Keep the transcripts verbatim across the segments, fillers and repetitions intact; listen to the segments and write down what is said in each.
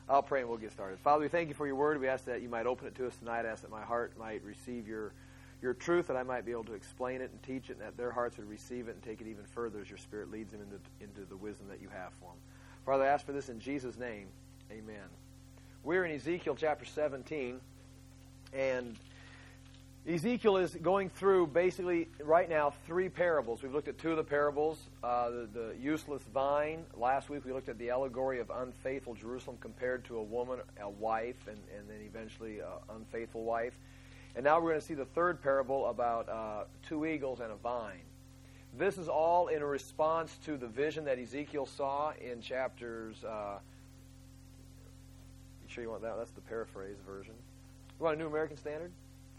I'll pray and we'll get started. Father, we thank you for your word. We ask that you might open it to us tonight. I ask that my heart might receive your your truth, that I might be able to explain it and teach it, and that their hearts would receive it and take it even further as your Spirit leads them into, into the wisdom that you have for them. Father, I ask for this in Jesus' name. Amen. We're in Ezekiel chapter seventeen, and Ezekiel is going through basically right now three parables. We've looked at two of the parables, uh, the, the useless vine. Last week we looked at the allegory of unfaithful Jerusalem compared to a woman, a wife, and, and then eventually an unfaithful wife. And now we're going to see the third parable about uh, two eagles and a vine. This is all in response to the vision that Ezekiel saw in chapters... Uh, you sure you want that? That's the paraphrase version. You want a New American Standard?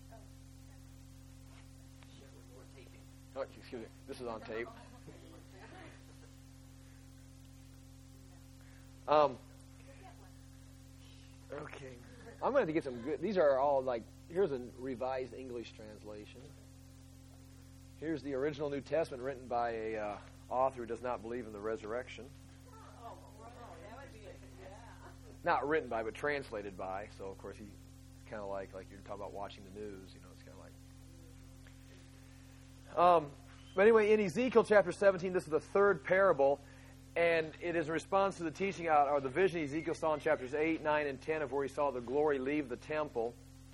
Oh, excuse me. This is on tape. Um, okay. I'm going to get some good... These are all like... Here's a revised English translation. Here's the original New Testament written by a uh, author who does not believe in the resurrection. Not written by, but translated by. So, of course, he's kind of like, like you're talking about watching the news. You know, it's kind of like... Um, but anyway, in Ezekiel chapter seventeen, this is the third parable, and it is in response to the teaching out, or the vision Ezekiel saw in chapters eight, nine, and ten of where he saw the glory leave the temple.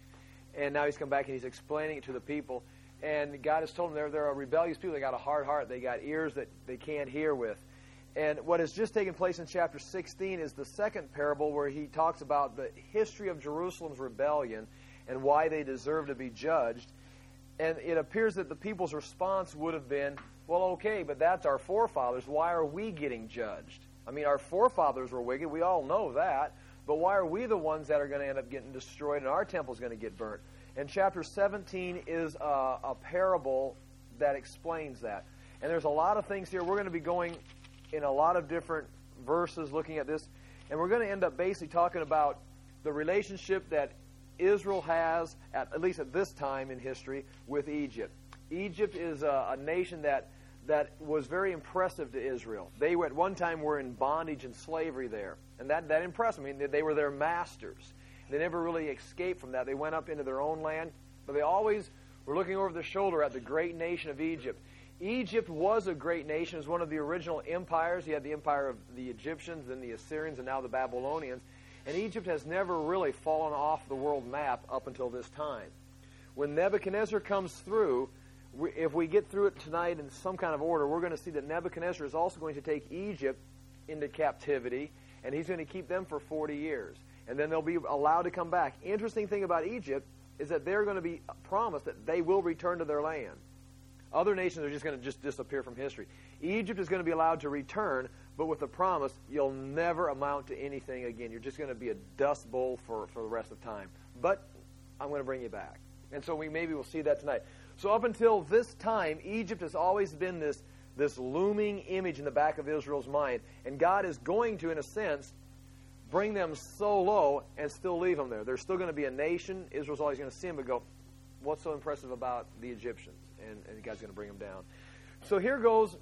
And now he's come back and he's explaining it to the people. And God has told them they're, they're a rebellious people. They got a hard heart. They got ears that they can't hear with. And what has just taken place in chapter sixteen is the second parable where he talks about the history of Jerusalem's rebellion and why they deserve to be judged. And it appears that the people's response would have been, well, okay, but that's our forefathers. Why are we getting judged? I mean, our forefathers were wicked. We all know that. But why are we the ones that are going to end up getting destroyed and our temple's going to get burnt? And chapter seventeen is a, a parable that explains that. And there's a lot of things here. We're going to be going in a lot of different verses looking at this. And we're going to end up basically talking about the relationship that Israel has, at, at least at this time in history, with Egypt. Egypt is a, a nation that that was very impressive to Israel. They at one time were in bondage and slavery there. And that, that impressed them. I mean, they were their masters. They never really escaped from that. They went up into their own land, but they always were looking over their shoulder at the great nation of Egypt. Egypt was a great nation. It was one of the original empires. You had the empire of the Egyptians, then the Assyrians, and now the Babylonians. And Egypt has never really fallen off the world map up until this time. When Nebuchadnezzar comes through, we, if we get through it tonight in some kind of order, we're going to see that Nebuchadnezzar is also going to take Egypt into captivity, and he's going to keep them for forty years. And then they'll be allowed to come back. Interesting thing about Egypt is that they're going to be promised that they will return to their land. Other nations are just going to just disappear from history. Egypt is going to be allowed to return, but with the promise, you'll never amount to anything again. You're just going to be a dust bowl for, for the rest of time. But I'm going to bring you back. And so we maybe will see that tonight. So up until this time, Egypt has always been this, this looming image in the back of Israel's mind. And God is going to, in a sense, bring them so low and still leave them there. There's still going to be a nation. Israel's always going to see them and go, what's so impressive about the Egyptians? And, and God's going to bring them down. So here goes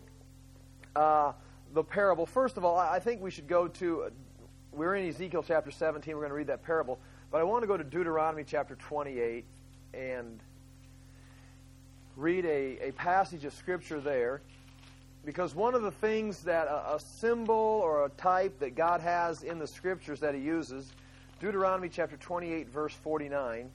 uh, the parable. First of all, I think we should go to, uh, we're in Ezekiel chapter seventeen. We're going to read that parable. But I want to go to Deuteronomy chapter twenty-eight and read a, a passage of Scripture there. Because one of the things that a, a symbol or a type that God has in the Scriptures that He uses, Deuteronomy chapter twenty-eight, verse forty-nine,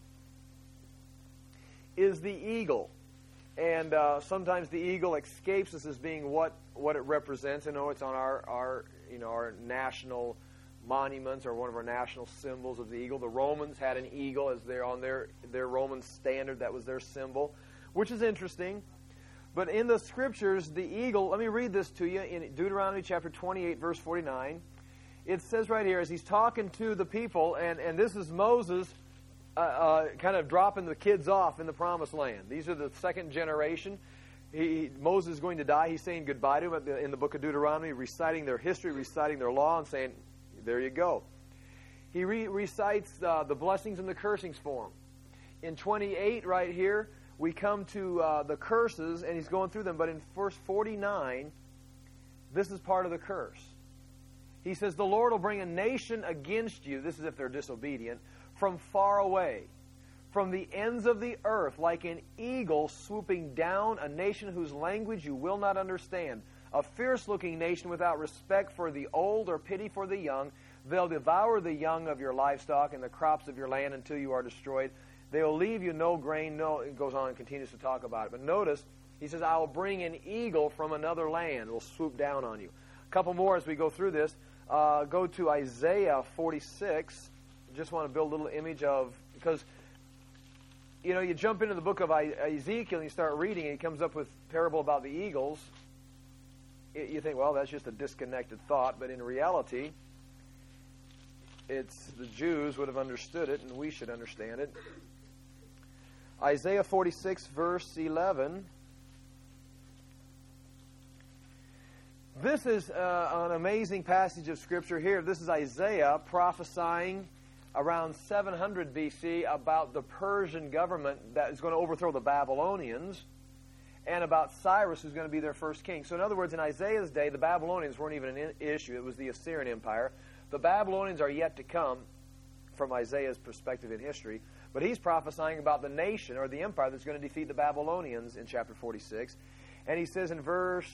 is the eagle. And uh, sometimes the eagle escapes us as being what, what it represents. I know it's on our, our you know our national monuments or one of our national symbols of the eagle. The Romans had an eagle as their on their their Roman standard. That was their symbol, which is interesting. But in the Scriptures, the eagle, let me read this to you in Deuteronomy chapter twenty-eight, verse forty-nine. It says right here, as he's talking to the people, and, and this is Moses uh, uh, kind of dropping the kids off in the Promised Land. These are the second generation. He, Moses is going to die. He's saying goodbye to them in the book of Deuteronomy, reciting their history, reciting their law, and saying, there you go. He re- recites uh, the blessings and the cursings for them. In twenty-eight right here, we come to uh, the curses, and he's going through them. But in verse forty-nine, this is part of the curse. He says, the Lord will bring a nation against you, this is if they're disobedient, from far away, from the ends of the earth, like an eagle swooping down, a nation whose language you will not understand, a fierce-looking nation without respect for the old or pity for the young. They'll devour the young of your livestock and the crops of your land until you are destroyed. They will leave you no grain. No, it goes on and continues to talk about it. But notice, he says, I will bring an eagle from another land. It will swoop down on you. A couple more as we go through this. Uh, go to Isaiah forty-six. Just want to build a little image of, because, you know, you jump into the book of Ezekiel and you start reading and he comes up with parable about the eagles. You think, well, that's just a disconnected thought. But in reality, it's the Jews would have understood it and we should understand it. Isaiah forty-six, verse eleven. This is uh, an amazing passage of Scripture here. This is Isaiah prophesying around seven hundred B C about the Persian government that is going to overthrow the Babylonians, and about Cyrus, who's going to be their first king. So in other words, in Isaiah's day, the Babylonians weren't even an issue. It was the Assyrian Empire. The Babylonians are yet to come from Isaiah's perspective in history. But he's prophesying about the nation or the empire that's going to defeat the Babylonians in chapter forty-six. And he says in verse,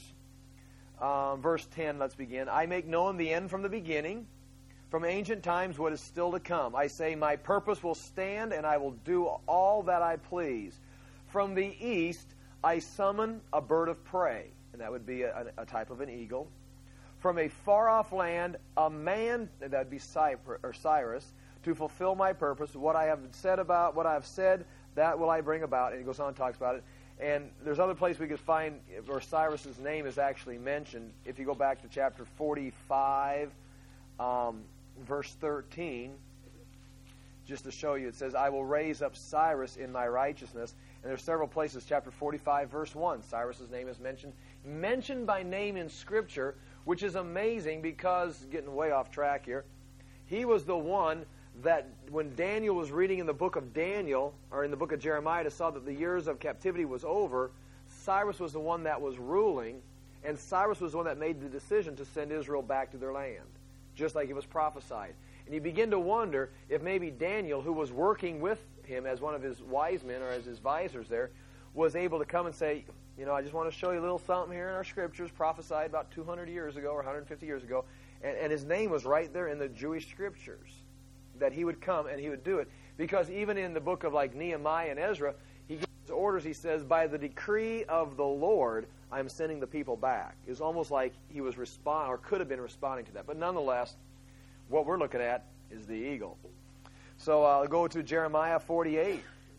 um, verse ten, let's begin, I make known the end from the beginning, from ancient times what is still to come. I say, my purpose will stand, and I will do all that I please. From the east I summon a bird of prey, and that would be a, a type of an eagle. From a far-off land, a man, that would be Cypher, or Cyrus, to fulfill my purpose. What I have said about, what I have said, that will I bring about. And he goes on and talks about it. And there's other places we could find where Cyrus's name is actually mentioned. If you go back to chapter forty-five, um, verse thirteen, just to show you, it says, I will raise up Cyrus in my righteousness. And there's several places, chapter forty-five, verse one, Cyrus's name is mentioned. Mentioned by name in Scripture, which is amazing because, getting way off track here, he was the one that when Daniel was reading in the book of Daniel, or in the book of Jeremiah, to saw that the years of captivity was over, Cyrus was the one that was ruling, and Cyrus was the one that made the decision to send Israel back to their land, just like it was prophesied. And you begin to wonder if maybe Daniel, who was working with him as one of his wise men or as his advisors there, was able to come and say, you know, I just want to show you a little something here in our Scriptures, prophesied about two hundred years ago or one hundred fifty years ago, and, and his name was right there in the Jewish Scriptures, that he would come and he would do it. Because even in the book of like Nehemiah and Ezra, he gives orders, he says, by the decree of the Lord, I'm sending the people back. It's almost like he was respond or could have been responding to that. But nonetheless, what we're looking at is the eagle. So I'll go to Jeremiah forty-eight.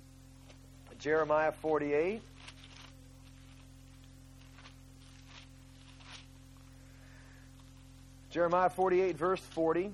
Jeremiah forty-eight. Jeremiah forty-eight, verse forty.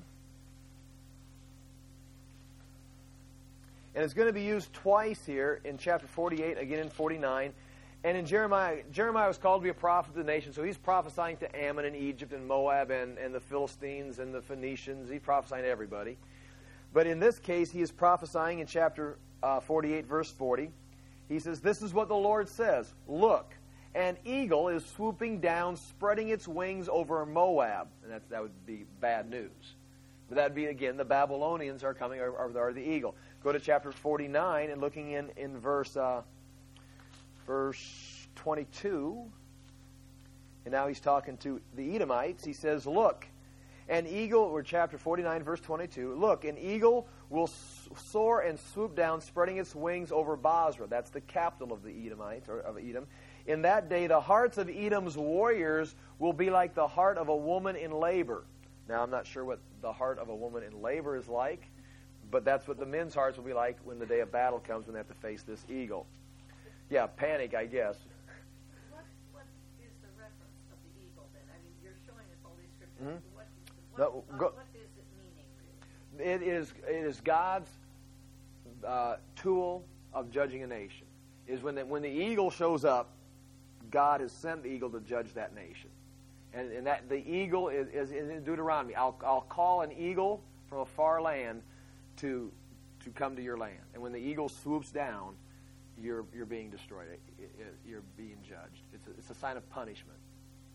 And it's going to be used twice here in chapter forty-eight, again in forty-nine. And in Jeremiah, Jeremiah was called to be a prophet of the nation, so he's prophesying to Ammon and Egypt and Moab and, and the Philistines and the Phoenicians. He's prophesying to everybody. But in this case, he is prophesying in chapter uh, forty-eight, verse forty. He says, this is what the Lord says. Look, an eagle is swooping down, spreading its wings over Moab. And that, that would be bad news. But that would be, again, the Babylonians are coming, or, or, or the eagle. Go to chapter forty-nine and looking in, in verse, uh, verse twenty-two. And now he's talking to the Edomites. He says, look, an eagle, or chapter forty-nine, verse twenty-two, look, an eagle will soar and swoop down, spreading its wings over Basra. That's the capital of the Edomites, or of Edom. In that day, the hearts of Edom's warriors will be like the heart of a woman in labor. Now, I'm not sure what the heart of a woman in labor is like, but that's what the men's hearts will be like when the day of battle comes, when they have to face this eagle. Yeah, panic, I guess. What, what is the reference of the eagle then? I mean, you're showing us all these scriptures. Mm-hmm. What, No, what, go, uh, what is it meaning, really? it is it is God's uh, tool of judging a nation. Is when the, when the eagle shows up, God has sent the eagle to judge that nation. And, and that the eagle is, is in Deuteronomy. I'll, I'll call an eagle from a far land to to come to your land. And when the eagle swoops down, you're you're being destroyed. It, it, you're being judged. It's a, it's a sign of punishment.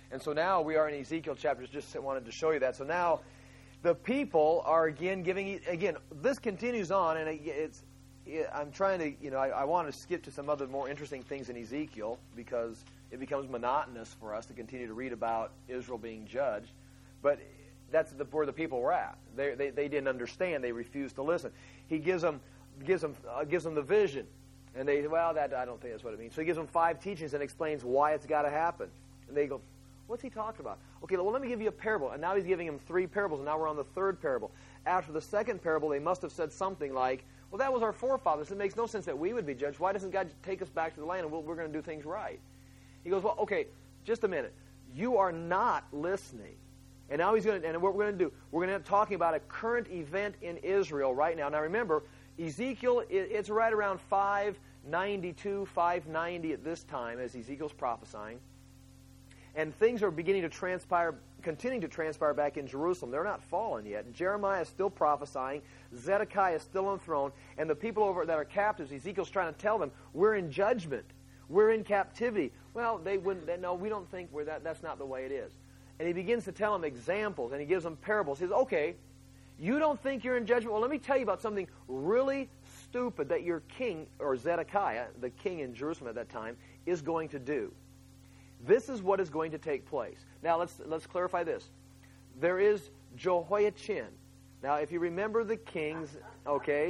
And so now we are in Ezekiel chapters, just wanted to show you that. So now the people are again giving, again, this continues on, and it's, it, I'm trying to, you know, I, I want to skip to some other more interesting things in Ezekiel because it becomes monotonous for us to continue to read about Israel being judged. But that's the, where the people were at. They, they, they didn't understand. They refused to listen. He gives them, gives them, uh, gives them the vision. And they, well, that I don't think that's what it means. So he gives them five teachings and explains why it's got to happen. And they go, what's he talking about? Okay, well, let me give you a parable. And now he's giving them three parables, and now we're on the third parable. After the second parable, they must have said something like, well, that was our forefathers. It makes no sense that we would be judged. Why doesn't God take us back to the land and we'll, we're going to do things right? He goes, well, okay, just a minute. You are not listening. And now he's going to, and what we're going to do, we're going to end up talking about a current event in Israel right now. Now remember, Ezekiel, it's right around five ninety-two, five ninety at this time as Ezekiel's prophesying. And things are beginning to transpire, continuing to transpire back in Jerusalem. They're not fallen yet. Jeremiah is still prophesying. Zedekiah is still on the throne. And the people over that are captives, Ezekiel's trying to tell them, we're in judgment. We're in captivity. Well, they wouldn't, they, no, we don't think we're that. That's not the way it is. And he begins to tell them examples, and he gives them parables. He says, okay, you don't think you're in judgment? Well, let me tell you about something really stupid that your king, or Zedekiah, the king in Jerusalem at that time, is going to do. This is what is going to take place. Now, let's let's clarify this. There is Jehoiachin. Now, if you remember the kings, okay,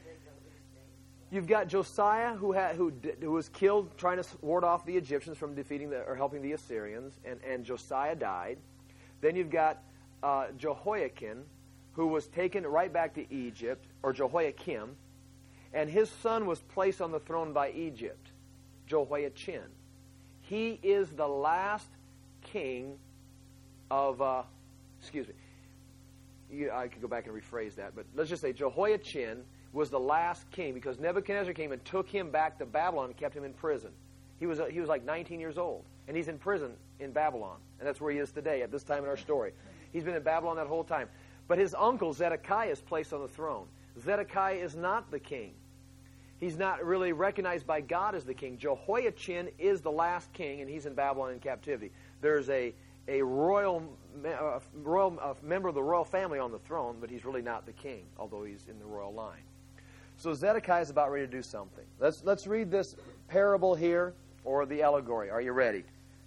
you've got Josiah who had, who who was killed trying to ward off the Egyptians from defeating the, or helping the Assyrians, and, and Josiah died. Then you've got uh, Jehoiakim, who was taken right back to Egypt, or Jehoiakim, and his son was placed on the throne by Egypt, Jehoiachin. He is the last king of, uh, excuse me, you, I could go back and rephrase that, but let's just say Jehoiachin was the last king because Nebuchadnezzar came and took him back to Babylon and kept him in prison. He was, uh, he was like nineteen years old, and he's in prison in Babylon, and that's where he is today at this time in our story. He's been in Babylon that whole time. But his uncle Zedekiah is placed on the throne. Zedekiah is not the king. He's not really recognized by God as the king. Jehoiachin is the last king, and he's in Babylon in captivity. There's a, a royal, uh, royal uh, member of the royal family on the throne, but he's really not the king, although he's in the royal line. So Zedekiah is about ready to do something. Let's, let's read this parable here, or the allegory. Are you ready?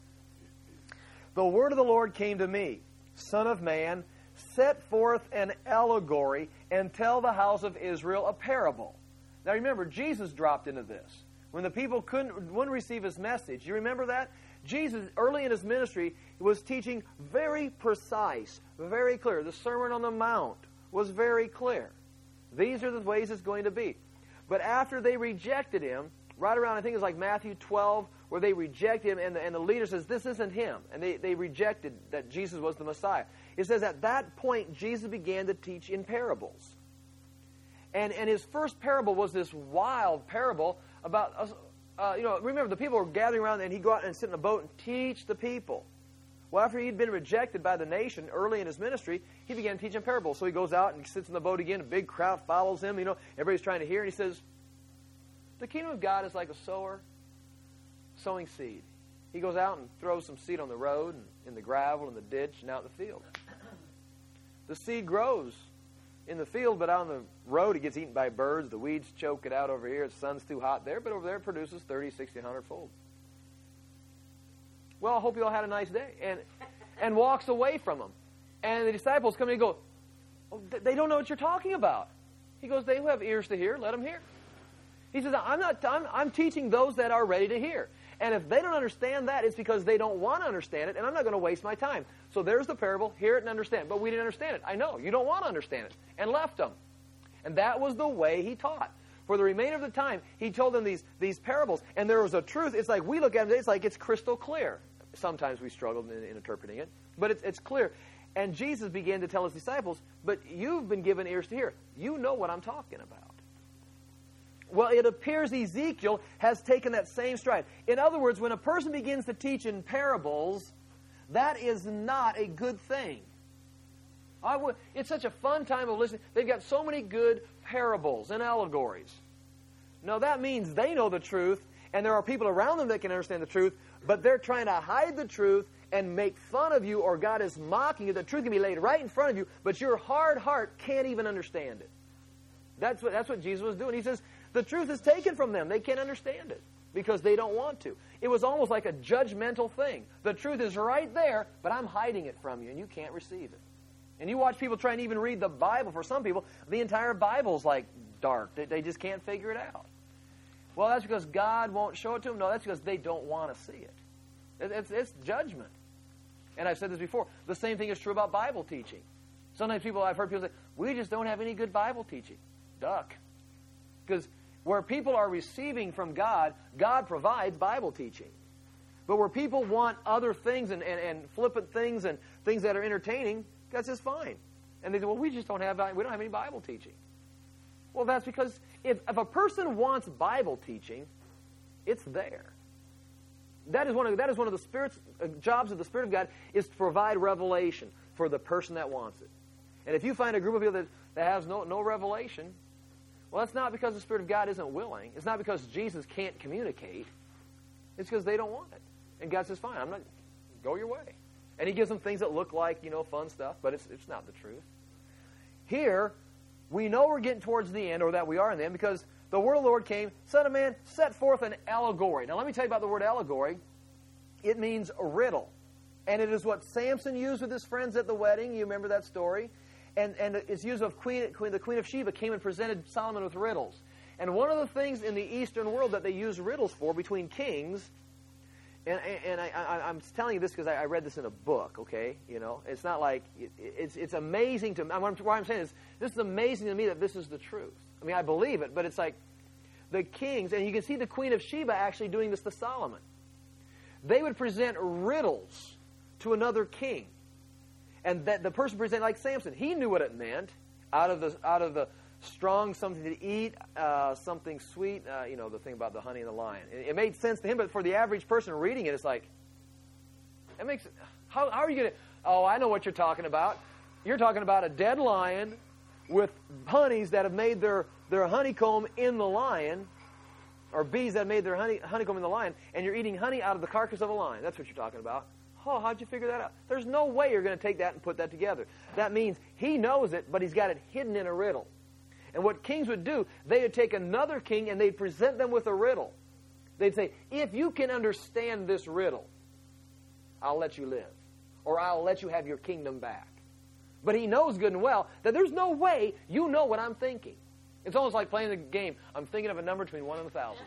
The word of the Lord came to me, Son of man, set forth an allegory and tell the house of Israel a parable. Now remember, Jesus dropped into this. When the people couldn't wouldn't receive his message, you remember that? Jesus, early in his ministry, was teaching very precise, very clear. The Sermon on the Mount was very clear. These are the ways it's going to be. But after they rejected him, right around, I think it was like Matthew twelve, where they rejected him, and the, and the leader says, this isn't him. And they, they rejected that Jesus was the Messiah. It says at that point, Jesus began to teach in parables. And, and his first parable was this wild parable about, uh, uh, you know, remember the people were gathering around and he'd go out and sit in a boat and teach the people. Well, after he'd been rejected by the nation early in his ministry, he began teaching parables. So he goes out and sits in the boat again. A big crowd follows him. You know, everybody's trying to hear. And he says, the kingdom of God is like a sower sowing seed. He goes out and throws some seed on the road and in the gravel and the ditch and out in the field. The seed grows in the field, but out on the road it gets eaten by birds. The weeds choke it out over here. The sun's too hot there, but over there it produces thirty, sixty, one hundred fold. Well, I hope you all had a nice day. And and walks away from them. And the disciples come in and go, oh, they don't know what you're talking about. He goes, they who have ears to hear, let them hear. He says, I'm not. I'm, I'm teaching those that are ready to hear. And if they don't understand that, it's because they don't want to understand it, and I'm not going to waste my time. So there's the parable. Hear it and understand. But we didn't understand it. I know. You don't want to understand it. And left them. And that was the way he taught. For the remainder of the time, he told them these, these parables. And there was a truth. It's like we look at it, it's like it's crystal clear. Sometimes we struggle in, in interpreting it. But it's, it's clear. And Jesus began to tell his disciples, but you've been given ears to hear. You know what I'm talking about. Well, it appears Ezekiel has taken that same stride. In other words, when a person begins to teach in parables, that is not a good thing. I would, it's such a fun time of listening. They've got so many good parables and allegories. No, that means they know the truth, and there are people around them that can understand the truth, but they're trying to hide the truth and make fun of you, or God is mocking you. The truth can be laid right in front of you, but your hard heart can't even understand it. That's what, that's what Jesus was doing. He says, the truth is taken from them. They can't understand it because they don't want to. It was almost like a judgmental thing. The truth is right there, but I'm hiding it from you, and you can't receive it. And you watch people try and even read the Bible. For some people, the entire Bible's like dark. They, they just can't figure it out. Well, that's because God won't show it to them? No, that's because they don't want to see it. it it's, it's judgment. And I've said this before. The same thing is true about Bible teaching. Sometimes people, I've heard people say, we just don't have any good Bible teaching. Duck. Because where people are receiving from God, God provides Bible teaching. But where people want other things and, and, and flippant things and things that are entertaining, that's just fine. And they say, well, we just don't have, we don't have any Bible teaching. Well, that's because if, if a person wants Bible teaching, it's there. That is one of, that is one of the Spirit's uh, jobs of the Spirit of God, is to provide revelation for the person that wants it. And if you find a group of people that, that has no, no revelation, well, that's not because the Spirit of God isn't willing. It's not because Jesus can't communicate. It's because they don't want it. And God says, fine, I'm not, go your way. And He gives them things that look like, you know, fun stuff, but it's, it's not the truth. Here, we know we're getting towards the end, or that we are in the end, because the word of the Lord came, Son of man, set forth an allegory. Now, let me tell you about the word allegory. It means a riddle. And it is what Samson used with his friends at the wedding. You remember that story? And, and it's used of Queen, Queen, the Queen of Sheba came and presented Solomon with riddles. And one of the things in the Eastern world that they use riddles for between kings, and, and I, I, I'm telling you this because I, I read this in a book, okay? You know, it's not like, it, it's, it's amazing to me. What I'm saying is, this is amazing to me that this is the truth. I mean, I believe it, but it's like the kings, and you can see the Queen of Sheba actually doing this to Solomon. They would present riddles to another king. And that the person presented, like Samson, he knew what it meant. Out of the out of the strong, something to eat, uh, something sweet. Uh, you know, the thing about the honey and the lion. It, it made sense to him, but for the average person reading it, it's like, it makes. How, how are you going to? Oh, I know what you're talking about. You're talking about a dead lion with honeys that have made their their honeycomb in the lion, or bees that have made their honey honeycomb in the lion, and you're eating honey out of the carcass of a lion. That's what you're talking about. Oh, how'd you figure that out? There's no way you're going to take that and put that together. That means he knows it, but he's got it hidden in a riddle. And what kings would do, they would take another king and they'd present them with a riddle. They'd say, if you can understand this riddle, I'll let you live. Or I'll let you have your kingdom back. But he knows good and well that there's no way you know what I'm thinking. It's almost like playing the game. I'm thinking of a number between one and a thousand.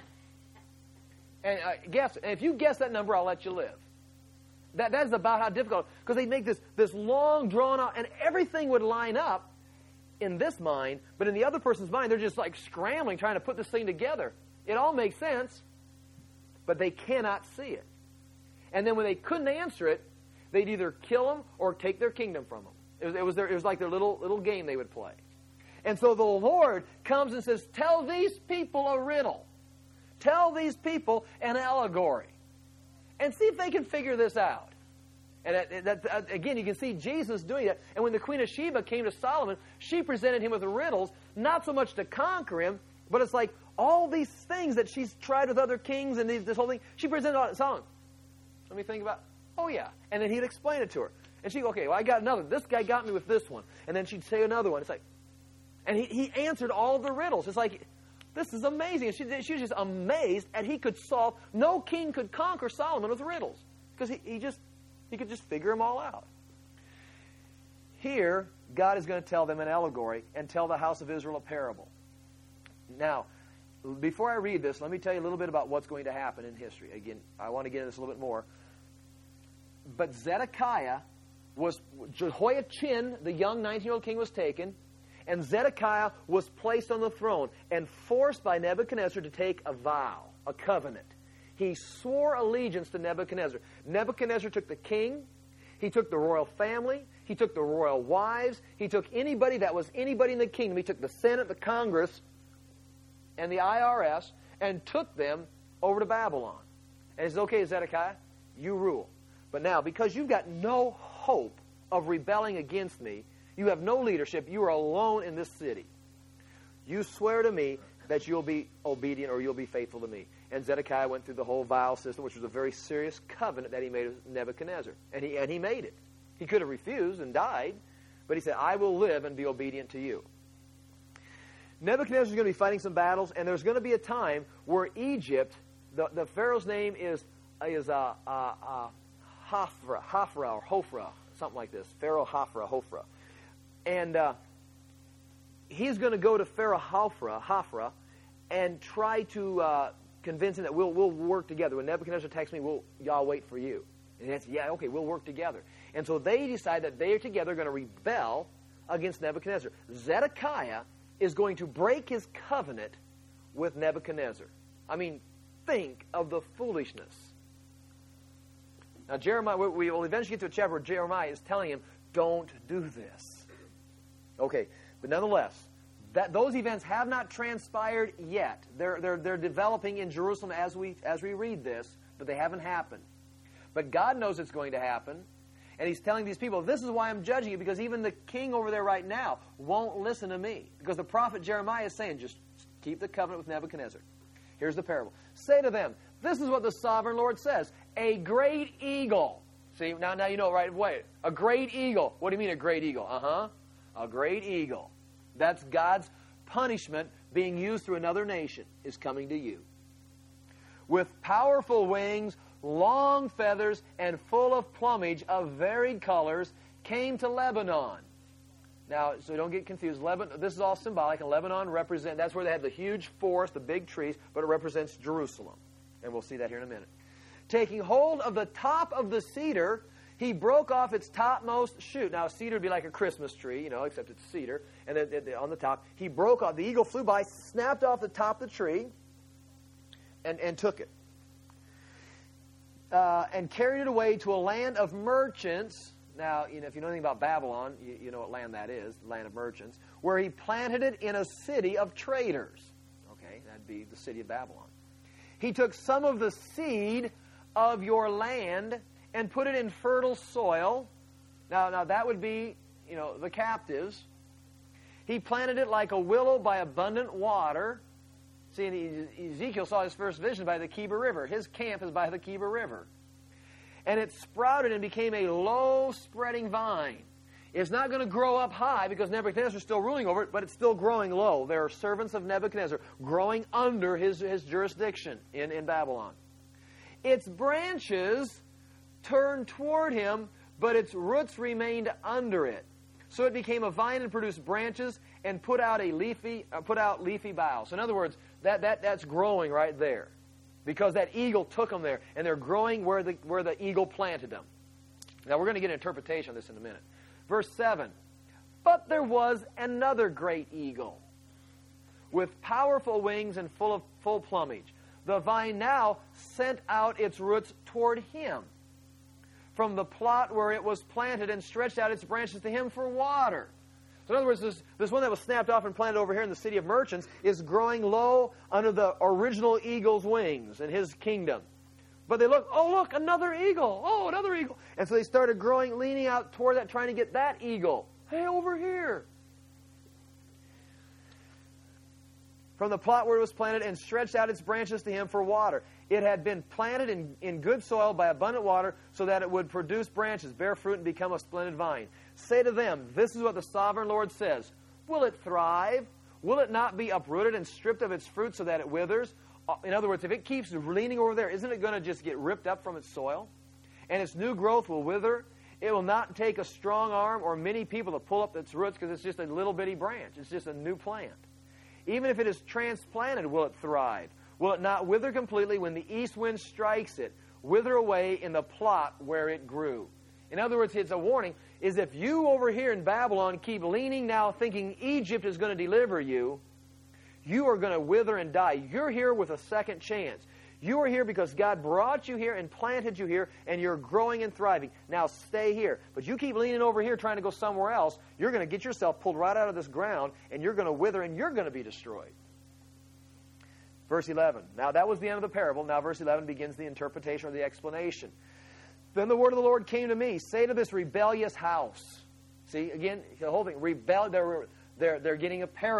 And uh, guess, and if you guess that number, I'll let you live. That, that is about how difficult, because they make this, this long, drawn-out, and everything would line up in this mind, but in the other person's mind, they're just like scrambling, trying to put this thing together. It all makes sense, but they cannot see it. And then when they couldn't answer it, they'd either kill them or take their kingdom from them. It was, it was, their, it was like their little, little game they would play. And so the Lord comes and says, tell these people a riddle. Tell these people an allegory. And see if they can figure this out. And that, that, that, again, you can see Jesus doing that. And when the Queen of Sheba came to Solomon, she presented him with riddles, not so much to conquer him, but it's like all these things that she's tried with other kings and these, this whole thing, she presented on Solomon. Let me think about, oh yeah. And then he'd explain it to her. And she'd go, okay, well, I got another. This guy got me with this one. And then she'd say another one. It's like, and he, he answered all the riddles. It's like, this is amazing. And she, she was just amazed at he could solve. No king could conquer Solomon with riddles because he, he just he could just figure them all out. Here, God is going to tell them an allegory and tell the house of Israel a parable. Now, before I read this, let me tell you a little bit about what's going to happen in history. Again, I want to get into this a little bit more. But Zedekiah was, Jehoiachin, the young nineteen-year-old king, was taken. And Zedekiah was placed on the throne and forced by Nebuchadnezzar to take a vow, a covenant. He swore allegiance to Nebuchadnezzar. Nebuchadnezzar took the king, he took the royal family, he took the royal wives, he took anybody that was anybody in the kingdom. He took the Senate, the Congress, and the I R S, and took them over to Babylon. And he said, okay, Zedekiah, you rule. But now, because you've got no hope of rebelling against me, you have no leadership. You are alone in this city. You swear to me that you'll be obedient or you'll be faithful to me. And Zedekiah went through the whole vow system, which was a very serious covenant that he made with Nebuchadnezzar. And he, and he made it. He could have refused and died, but he said, I will live and be obedient to you. Nebuchadnezzar is going to be fighting some battles, and there's going to be a time where Egypt, the, the Pharaoh's name is, is uh, uh, uh, Hophra, Hophra or Hophra, something like this. Pharaoh Hophra, Hophra. And uh, he's going to go to Pharaoh Hophra, Hophra and try to uh, convince him that we'll, we'll work together. When Nebuchadnezzar attacks me, we'll, y'all wait for you. And he says, yeah, okay, we'll work together. And so they decide that they are together going to rebel against Nebuchadnezzar. Zedekiah is going to break his covenant with Nebuchadnezzar. I mean, think of the foolishness. Now, Jeremiah, we will eventually get to a chapter where Jeremiah is telling him, don't do this. Okay, but nonetheless, that those events have not transpired yet. They're, they're, they're developing in Jerusalem as we, as we read this, but they haven't happened. But God knows it's going to happen. And he's telling these people, this is why I'm judging you, because even the king over there right now won't listen to me. Because the prophet Jeremiah is saying, just keep the covenant with Nebuchadnezzar. Here's the parable. Say to them, this is what the sovereign Lord says. A great eagle. See, now, now you know right away. A great eagle. What do you mean a great eagle? Uh-huh. A great eagle. That's God's punishment being used through another nation is coming to you. With powerful wings, long feathers, and full of plumage of varied colors, came to Lebanon. Now, so don't get confused. Lebanon, this is all symbolic, and Lebanon represent, that's where they have the huge forest, the big trees, but it represents Jerusalem. And we'll see that here in a minute. Taking hold of the top of the cedar, he broke off its topmost shoot. Now, a cedar would be like a Christmas tree, you know, except it's cedar. And then on the top, he broke off, the eagle flew by, snapped off the top of the tree, and, and took it. Uh, and carried it away to a land of merchants. Now, you know, if you know anything about Babylon, you, you know what land that is, the land of merchants, where he planted it in a city of traders. Okay, that'd be the city of Babylon. He took some of the seed of your land and put it in fertile soil. Now, now that would be, you know, the captives. He planted it like a willow by abundant water. See, Ezekiel saw his first vision by the Kibar River. His camp is by the Kibar River. And it sprouted and became a low-spreading vine. It's not going to grow up high because Nebuchadnezzar is still ruling over it, but it's still growing low. There are servants of Nebuchadnezzar growing under his, his jurisdiction in, in Babylon. Its branches turned toward him, but its roots remained under it. So it became a vine and produced branches and put out a leafy, uh, put out leafy boughs. So in other words, that, that, that's growing right there. Because that eagle took them there, and they're growing where the, where the eagle planted them. Now we're going to get an interpretation of this in a minute. Verse seven, but there was another great eagle with powerful wings and full of full plumage. The vine now sent out its roots toward him from the plot where it was planted and stretched out its branches to him for water. So in other words, this, this one that was snapped off and planted over here in the city of merchants is growing low under the original eagle's wings in his kingdom. But they look, oh look, another eagle. Oh, another eagle. And so they started growing, leaning out toward that, trying to get that eagle. Hey, over here. From the plot where it was planted and stretched out its branches to him for water. It had been planted in, in good soil by abundant water so that it would produce branches, bear fruit, and become a splendid vine. Say to them, this is what the sovereign Lord says. Will it thrive? Will it not be uprooted and stripped of its fruit so that it withers? In other words, if it keeps leaning over there, isn't it going to just get ripped up from its soil? And its new growth will wither. It will not take a strong arm or many people to pull up its roots because it's just a little bitty branch. It's just a new plant. Even if it is transplanted, will it thrive? Will it not wither completely when the east wind strikes it? Wither away in the plot where it grew. In other words, it's a warning, is if you over here in Babylon keep leaning now thinking Egypt is going to deliver you, you are going to wither and die. You're here with a second chance. You are here because God brought you here and planted you here, and you're growing and thriving. Now stay here. But you keep leaning over here trying to go somewhere else, you're going to get yourself pulled right out of this ground, and you're going to wither, and you're going to be destroyed. Verse eleven. Now that was the end of the parable. Now verse eleven begins the interpretation or the explanation. Then the word of the Lord came to me, say to this rebellious house. See, again, the whole thing, rebel, they're, they're, they're getting a parable.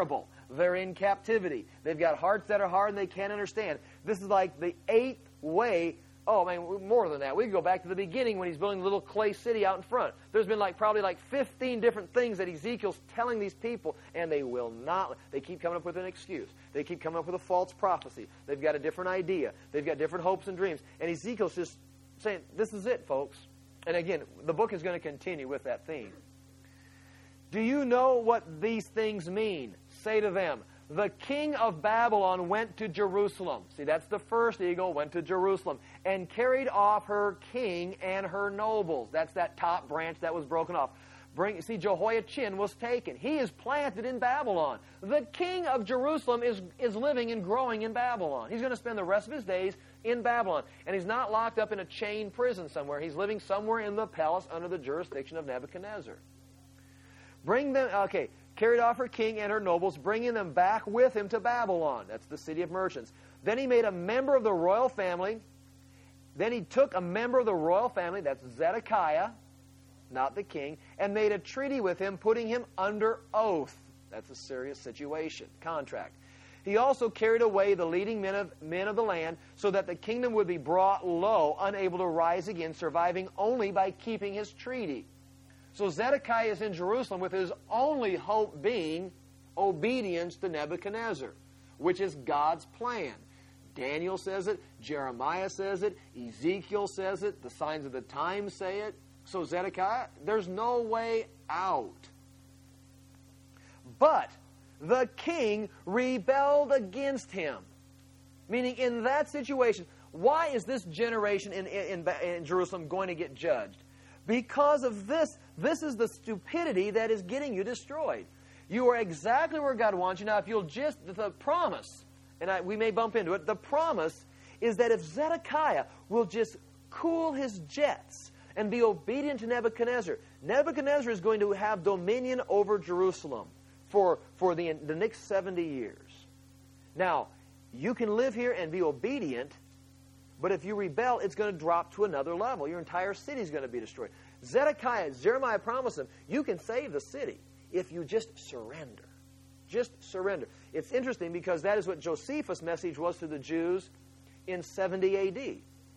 They're in captivity. They've got hearts that are hard and they can't understand. This is like the eighth way. Oh, man, more than that. We can go back to the beginning when he's building the little clay city out in front. There's been like probably like fifteen different things that Ezekiel's telling these people, and they will not. They keep coming up with an excuse. They keep coming up with a false prophecy. They've got a different idea. They've got different hopes and dreams. And Ezekiel's just saying, this is it, folks. And again, the book is going to continue with that theme. Do you know what these things mean? Say to them, the king of Babylon went to Jerusalem. See, that's the first eagle, went to Jerusalem, and carried off her king and her nobles. That's that top branch that was broken off. Bring, see, Jehoiachin was taken. He is planted in Babylon. The king of Jerusalem is, is living and growing in Babylon. He's going to spend the rest of his days in Babylon. And he's not locked up in a chain prison somewhere. He's living somewhere in the palace under the jurisdiction of Nebuchadnezzar. Bring them, okay, carried off her king and her nobles, bringing them back with him to Babylon. That's the city of merchants. Then he made a member of the royal family. Then he took a member of the royal family, that's Zedekiah, not the king, and made a treaty with him, putting him under oath. That's a serious situation, contract. He also carried away the leading men of, men of the land, so that the kingdom would be brought low, unable to rise again, surviving only by keeping his treaty. So Zedekiah is in Jerusalem with his only hope being obedience to Nebuchadnezzar, which is God's plan. Daniel says it, Jeremiah says it, Ezekiel says it, the signs of the times say it. So Zedekiah, there's no way out. But the king rebelled against him. Meaning in that situation, why is this generation in, in, in Jerusalem going to get judged? Because of this. This is the stupidity that is getting you destroyed. You are exactly where God wants you. Now, if you'll just, the promise, and I, we may bump into it, the promise is that if Zedekiah will just cool his jets and be obedient to Nebuchadnezzar, Nebuchadnezzar is going to have dominion over Jerusalem for, for the, the next seventy years. Now, you can live here and be obedient, but if you rebel, it's going to drop to another level. Your entire city is going to be destroyed. Zedekiah, Jeremiah promised him, you can save the city if you just surrender. Just surrender. It's interesting because that is what Josephus' message was to the Jews in seventy A D.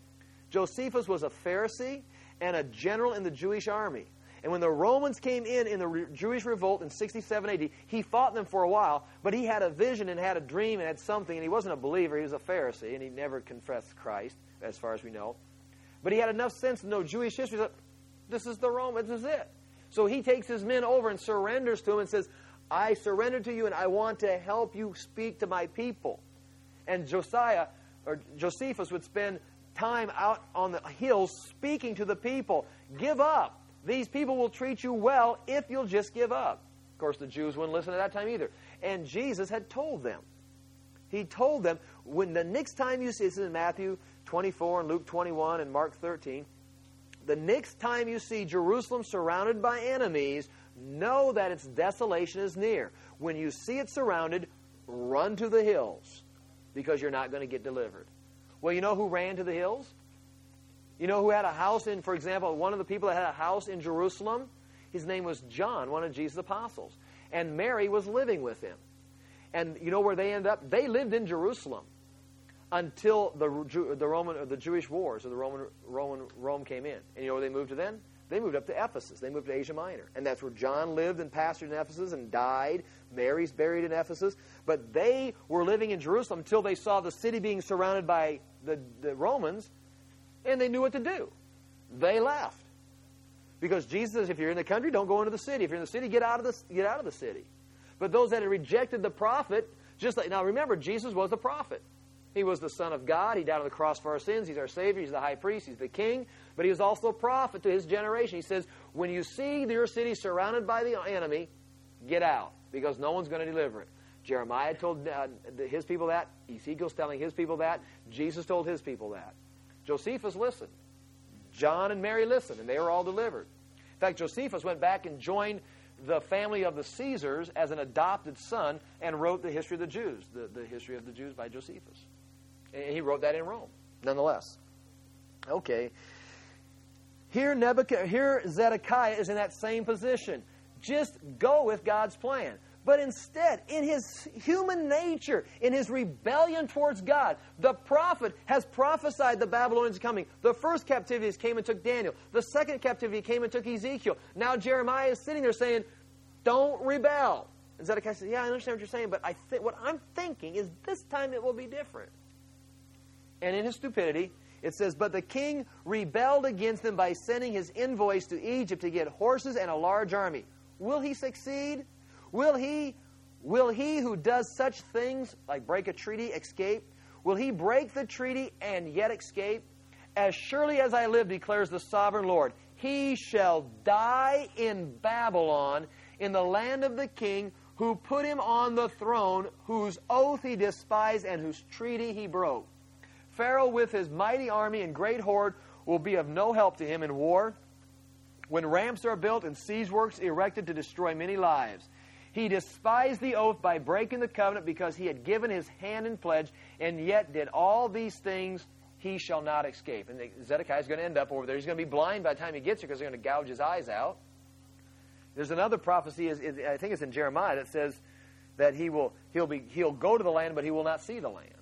Josephus was a Pharisee and a general in the Jewish army. And when the Romans came in in the re- Jewish revolt in sixty-seven A D, he fought them for a while, but he had a vision and had a dream and had something, and he wasn't a believer, he was a Pharisee, and he never confessed Christ, as far as we know. But he had enough sense to know Jewish history that this is the Romans, this is it. So he takes his men over and surrenders to him and says, I surrender to you and I want to help you speak to my people. And Josiah, or Josephus would spend time out on the hills speaking to the people. Give up. These people will treat you well if you'll just give up. Of course, the Jews wouldn't listen at that time either. And Jesus had told them. He told them, when the next time you see, this is in Matthew twenty-four and Luke twenty-one and Mark thirteen, the next time you see Jerusalem surrounded by enemies, know that its desolation is near. When you see it surrounded, run to the hills, because you're not going to get delivered. Well, you know who ran to the hills? You know who had a house in, for example, one of the people that had a house in Jerusalem? His name was John, one of Jesus' apostles. And Mary was living with him. And you know where they ended up? They lived in Jerusalem until the the Roman or the Jewish wars or the Roman Roman Rome came in. And you know where they moved to then? They moved up to Ephesus. They moved to Asia Minor. And that's where John lived and pastored in Ephesus and died. Mary's buried in Ephesus. But they were living in Jerusalem until they saw the city being surrounded by the, the Romans, and they knew what to do. They left. Because Jesus says, if you're in the country, don't go into the city. If you're in the city, get out of the, get out of the city. But those that had rejected the prophet, just like, now remember, Jesus was the prophet. He was the Son of God. He died on the cross for our sins. He's our Savior. He's the high priest. He's the king. But he was also a prophet to his generation. He says, when you see your city surrounded by the enemy, get out, because no one's going to deliver it. Jeremiah told uh, his people that. Ezekiel's telling his people that. Jesus told his people that. Josephus listened. John and Mary listened, and they were all delivered. In fact, Josephus went back and joined the family of the Caesars as an adopted son and wrote the history of the Jews, the, the history of the Jews by Josephus. And he wrote that in Rome, nonetheless. Okay. Here, Nebuchadnezzar, here Zedekiah is in that same position. Just go with God's plan. But instead, in his human nature, in his rebellion towards God, the prophet has prophesied the Babylonians coming. The first captivity came and took Daniel. The second captivity came and took Ezekiel. Now Jeremiah is sitting there saying, don't rebel. And Zedekiah says, yeah, I understand what you're saying, but I th- what I'm thinking is this time it will be different. And in his stupidity, it says, but the king rebelled against them by sending his envoys to Egypt to get horses and a large army. Will he succeed? Will he, will he who does such things, like break a treaty, escape? Will he break the treaty and yet escape? As surely as I live, declares the sovereign Lord, he shall die in Babylon, in the land of the king who put him on the throne, whose oath he despised and whose treaty he broke. Pharaoh with his mighty army and great horde will be of no help to him in war, when ramps are built and siege works erected to destroy many lives. He despised the oath by breaking the covenant because he had given his hand in pledge, and yet did all these things, he shall not escape. And Zedekiah is going to end up over there. He's going to be blind by the time he gets here because they're going to gouge his eyes out. There's another prophecy, is, is, I think it's in Jeremiah, that says that he will he'll be he'll go to the land, but he will not see the land.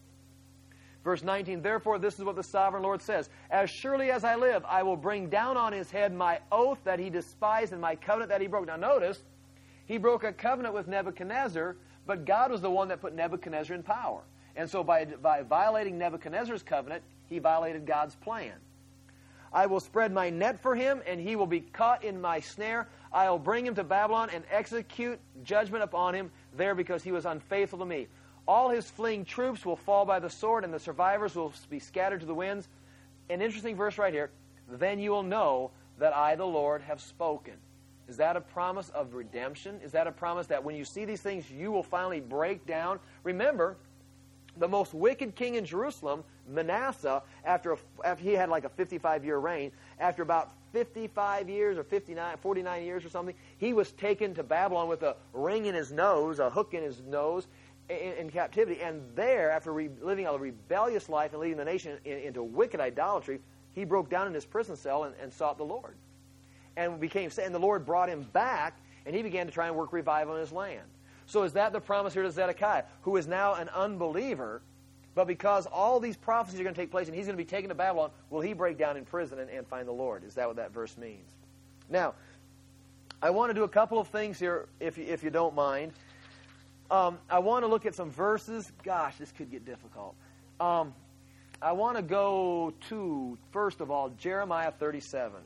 Verse nineteen, therefore this is what the sovereign Lord says, as surely as I live, I will bring down on his head my oath that he despised and my covenant that he broke. Now notice, he broke a covenant with Nebuchadnezzar, but God was the one that put Nebuchadnezzar in power. And so by, by violating Nebuchadnezzar's covenant, he violated God's plan. I will spread my net for him, and he will be caught in my snare. I will bring him to Babylon and execute judgment upon him there because he was unfaithful to me. All his fleeing troops will fall by the sword, and the survivors will be scattered to the winds. An interesting verse right here. Then you will know that I, the Lord, have spoken. Is that a promise of redemption? Is that a promise that when you see these things, you will finally break down? Remember, the most wicked king in Jerusalem, Manasseh, after, a, after he had like a fifty-five-year reign, after about fifty-five years or fifty-nine, forty-nine years or something, he was taken to Babylon with a ring in his nose, a hook in his nose, in, in captivity. And there, after re, living a rebellious life and leading the nation in, into wicked idolatry, he broke down in his prison cell and, and sought the Lord. And became, and the Lord brought him back, and he began to try and work revival in his land. So is that the promise here to Zedekiah, who is now an unbeliever, but because all these prophecies are going to take place and he's going to be taken to Babylon, will he break down in prison and, and find the Lord? Is that what that verse means? Now, I want to do a couple of things here, if you, if you don't mind. Um, I want to look at some verses. Gosh, this could get difficult. Um, I want to go to, first of all, Jeremiah thirty-seven.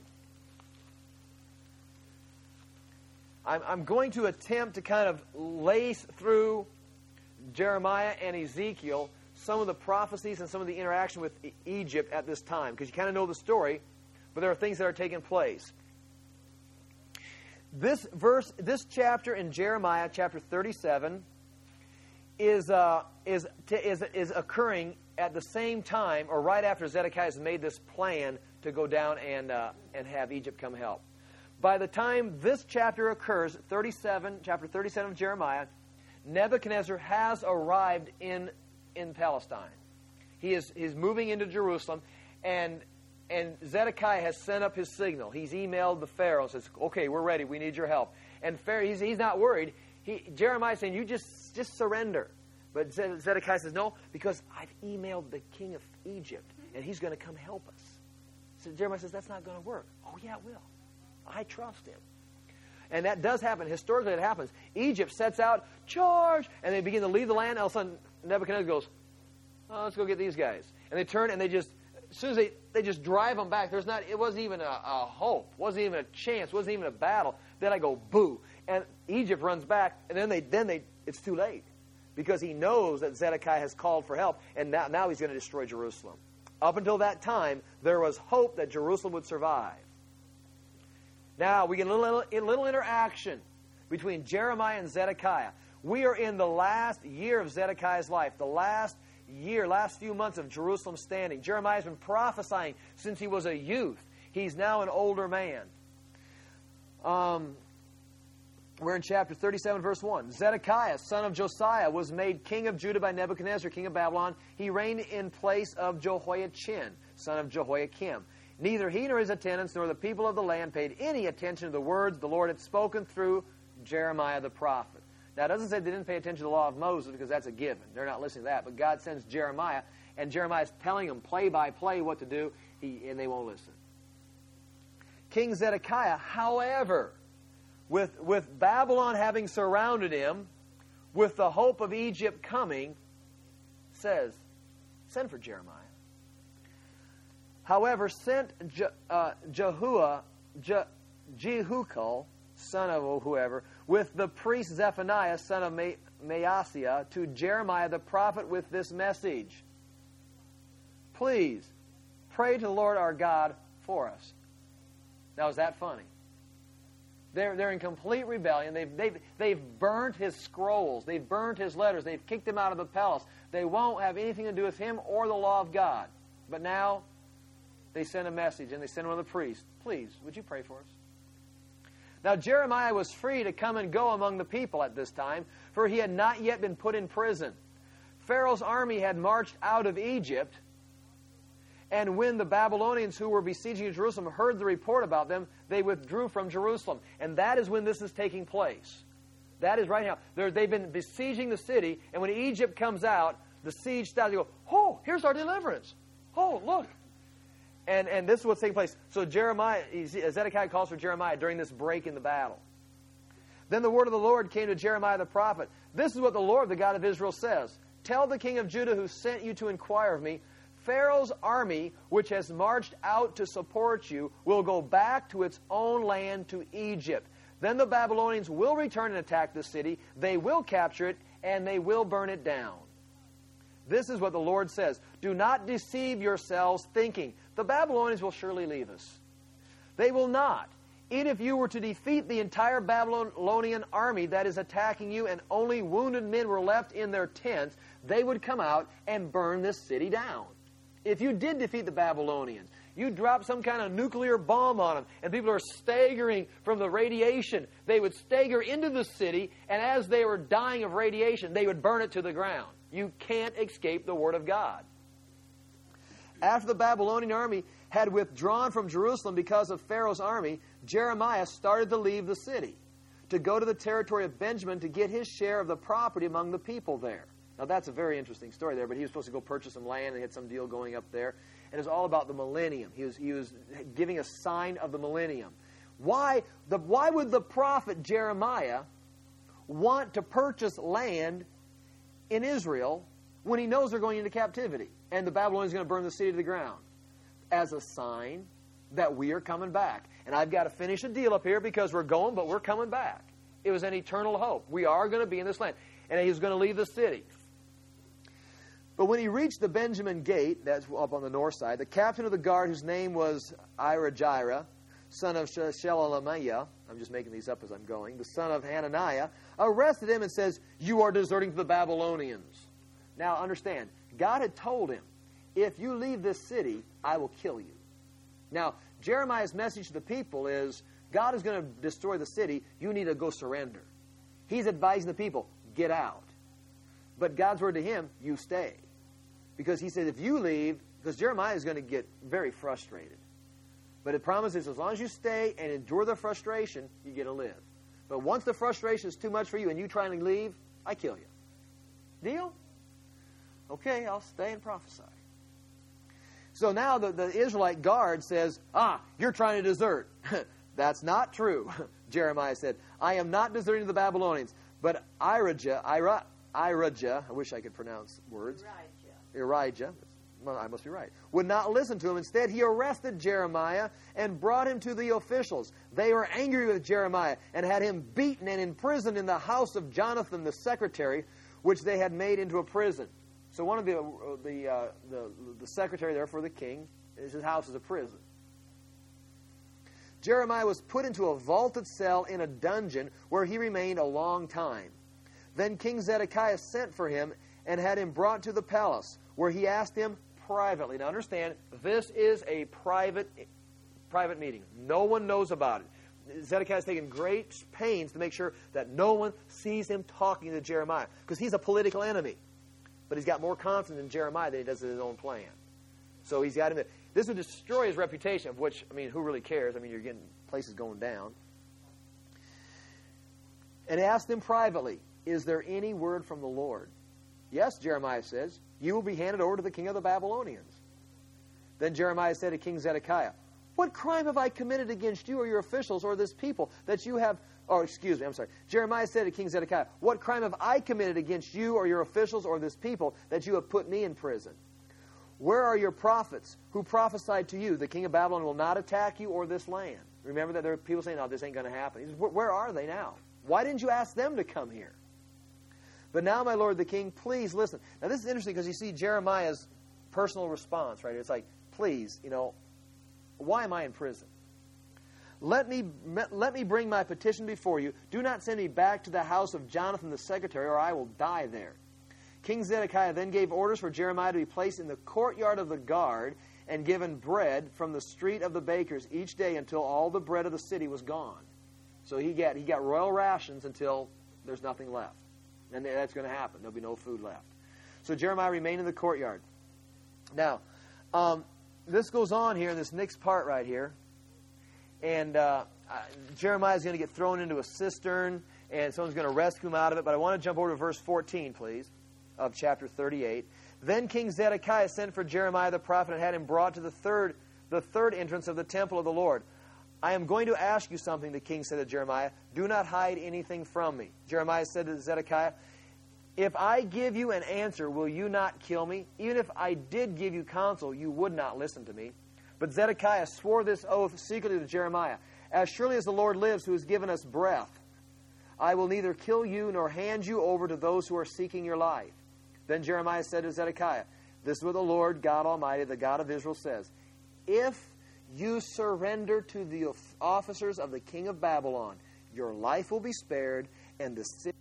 I'm going to attempt to kind of lace through Jeremiah and Ezekiel some of the prophecies and some of the interaction with Egypt at this time, because you kind of know the story, but there are things that are taking place. This verse, this chapter in Jeremiah, chapter thirty-seven, is uh, is is is occurring at the same time, or right after Zedekiah has made this plan to go down and uh, and have Egypt come help. By the time this chapter occurs, thirty-seven, chapter thirty-seven of Jeremiah, Nebuchadnezzar has arrived in, in Palestine. He is he's moving into Jerusalem, and and Zedekiah has sent up his signal. He's emailed the Pharaoh, says, okay, we're ready, we need your help. And Pharaoh, he's, he's not worried. He, Jeremiah is saying, you just, just surrender. But Zedekiah says, no, because I've emailed the king of Egypt, and he's going to come help us. So Jeremiah says, that's not going to work. Oh, yeah, it will. I trust him. And that does happen. Historically, it happens. Egypt sets out, charge, and they begin to leave the land. All of a sudden, Nebuchadnezzar goes, oh, let's go get these guys. And they turn, and they just, as soon as they, they just drive them back, there's not, it wasn't even a, a hope, wasn't even a chance, wasn't even a battle. Then I go, boo. And Egypt runs back, and then they, then they, it's too late. Because he knows that Zedekiah has called for help, and now, now he's going to destroy Jerusalem. Up until that time, there was hope that Jerusalem would survive. Now, we get a little, a little interaction between Jeremiah and Zedekiah. We are in the last year of Zedekiah's life, the last year, last few months of Jerusalem standing. Jeremiah has been prophesying since he was a youth. He's now an older man. Um, we're in chapter thirty-seven, verse one. Zedekiah, son of Josiah, was made king of Judah by Nebuchadnezzar, king of Babylon. He reigned in place of Jehoiachin, son of Jehoiakim. Neither he nor his attendants nor the people of the land paid any attention to the words the Lord had spoken through Jeremiah the prophet. Now, it doesn't say they didn't pay attention to the law of Moses, because that's a given. They're not listening to that. But God sends Jeremiah, and Jeremiah is telling them play by play what to do, he, and they won't listen. King Zedekiah, however, with, with Babylon having surrounded him, with the hope of Egypt coming, says, send for Jeremiah. However, sent Je, uh, Jehuah, Je, Jehukal, son of whoever, with the priest Zephaniah, son of Ma- Maaseiah, to Jeremiah the prophet with this message. Please, pray to the Lord our God for us. Now, is that funny? They're, they're in complete rebellion. They've, they've, they've burned his scrolls. They've burned his letters. They've kicked him out of the palace. They won't have anything to do with him or the law of God. But now, they send a message, and they send one of the priests. Please, would you pray for us? Now, Jeremiah was free to come and go among the people at this time, for he had not yet been put in prison. Pharaoh's army had marched out of Egypt, and when the Babylonians who were besieging Jerusalem heard the report about them, they withdrew from Jerusalem. And that is when this is taking place. That is right now. They're, they've been besieging the city, and when Egypt comes out, the siege stops. They go, oh, here's our deliverance. Oh, look. And, and this is what's taking place. So Jeremiah, Zedekiah calls for Jeremiah during this break in the battle. Then the word of the Lord came to Jeremiah the prophet. This is what the Lord, the God of Israel, says. Tell the king of Judah who sent you to inquire of me, Pharaoh's army, which has marched out to support you, will go back to its own land, to Egypt. Then the Babylonians will return and attack the city. They will capture it, and they will burn it down. This is what the Lord says. Do not deceive yourselves, thinking, the Babylonians will surely leave us. They will not. Even if you were to defeat the entire Babylonian army that is attacking you, and only wounded men were left in their tents, they would come out and burn this city down. If you did defeat the Babylonians, you dropped some kind of nuclear bomb on them, and people are staggering from the radiation. They would stagger into the city, and as they were dying of radiation, they would burn it to the ground. You can't escape the Word of God. After the Babylonian army had withdrawn from Jerusalem because of Pharaoh's army, Jeremiah started to leave the city, to go to the territory of Benjamin to get his share of the property among the people there. Now, that's a very interesting story there, but he was supposed to go purchase some land, and he had some deal going up there. And it was all about the millennium. He was, he was giving a sign of the millennium. Why, the, why would the prophet Jeremiah want to purchase land in Israel when he knows they're going into captivity and the Babylonians are going to burn the city to the ground? As a sign that we are coming back. And I've got to finish a deal up here because we're going, but we're coming back. It was an eternal hope. We are going to be in this land. And he was going to leave the city. But when he reached the Benjamin gate, that's up on the north side, the captain of the guard, whose name was Irijah, son of Shelemiah, I'm just making these up as I'm going, the son of Hananiah, arrested him and says, you are deserting to the Babylonians. Now understand, God had told him, if you leave this city, I will kill you. Now, Jeremiah's message to the people is, God is going to destroy the city, you need to go surrender. He's advising the people, get out. But God's word to him, you stay. Because he said, if you leave, because Jeremiah is going to get very frustrated. But it promises, as long as you stay and endure the frustration, you get to live. But once the frustration is too much for you and you trying to leave, I kill you. Deal? Okay, I'll stay and prophesy. So now the, the Israelite guard says, ah, you're trying to desert. That's not true. Jeremiah said, I am not deserting to the Babylonians. But Irijah, Ira, Irijah, I wish I could pronounce words. Irijah. Irijah, well, I must be right, would not listen to him. Instead, he arrested Jeremiah and brought him to the officials. They were angry with Jeremiah and had him beaten and imprisoned in the house of Jonathan, the secretary, which they had made into a prison. So one of the the uh, the, the secretary there for the king, his house is a prison. Jeremiah was put into a vaulted cell in a dungeon where he remained a long time. Then King Zedekiah sent for him and had him brought to the palace, where he asked him privately. Now understand, this is a private private meeting. No one knows about it. Zedekiah has taken great pains to make sure that no one sees him talking to Jeremiah, because he's a political enemy. But he's got more confidence in Jeremiah than he does in his own plan. So he's got him there. This would destroy his reputation, of which, I mean, who really cares? I mean, you're getting places going down. And asked him privately, is there any word from the Lord? Yes, Jeremiah says, you will be handed over to the king of the Babylonians. Then Jeremiah said to King Zedekiah, what crime have I committed against you or your officials or this people that you have... Oh, excuse me, I'm sorry. Jeremiah said to King Zedekiah, what crime have I committed against you or your officials or this people that you have put me in prison? Where are your prophets who prophesied to you, the king of Babylon will not attack you or this land? Remember that there are people saying, no, this ain't going to happen. He says, where are they now? Why didn't you ask them to come here? But now, my lord the king, please listen. Now, this is interesting because you see Jeremiah's personal response, right? It's like, please, you know, why am I in prison? Let me, let me bring my petition before you. Do not send me back to the house of Jonathan the secretary, or I will die there. King Zedekiah then gave orders for Jeremiah to be placed in the courtyard of the guard and given bread from the street of the bakers each day until all the bread of the city was gone. So he got, he got royal rations until there's nothing left. And that's going to happen. There'll be no food left. So Jeremiah remained in the courtyard. Now, um, this goes on here in this next part right here. And uh, uh, Jeremiah is going to get thrown into a cistern, and someone's going to rescue him out of it. But I want to jump over to verse fourteen, please, of chapter thirty-eight. Then King Zedekiah sent for Jeremiah the prophet and had him brought to the third, the third entrance of the temple of the Lord. I am going to ask you something, the king said to Jeremiah. Do not hide anything from me. Jeremiah said to Zedekiah, if I give you an answer, will you not kill me? Even if I did give you counsel, you would not listen to me. But Zedekiah swore this oath secretly to Jeremiah. As surely as the Lord lives, who has given us breath, I will neither kill you nor hand you over to those who are seeking your life. Then Jeremiah said to Zedekiah, this is what the Lord God Almighty, the God of Israel, says. If you surrender to the officers of the king of Babylon, your life will be spared, and the city...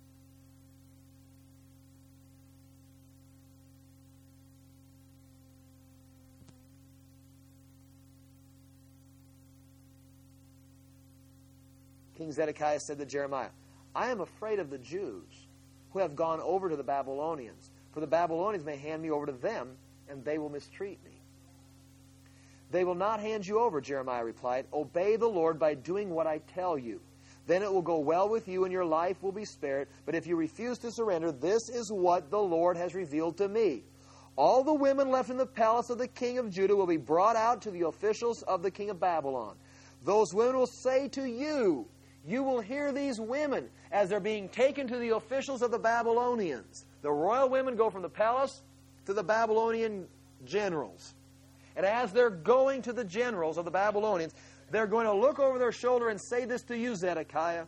King Zedekiah said to Jeremiah, I am afraid of the Jews who have gone over to the Babylonians, for the Babylonians may hand me over to them, and they will mistreat me. They will not hand you over, Jeremiah replied. Obey the Lord by doing what I tell you. Then it will go well with you, and your life will be spared. But if you refuse to surrender, this is what the Lord has revealed to me. All the women left in the palace of the king of Judah will be brought out to the officials of the king of Babylon. Those women will say to you, you will hear these women as they're being taken to the officials of the Babylonians. The royal women go from the palace to the Babylonian generals. And as they're going to the generals of the Babylonians, they're going to look over their shoulder and say this to you, Zedekiah.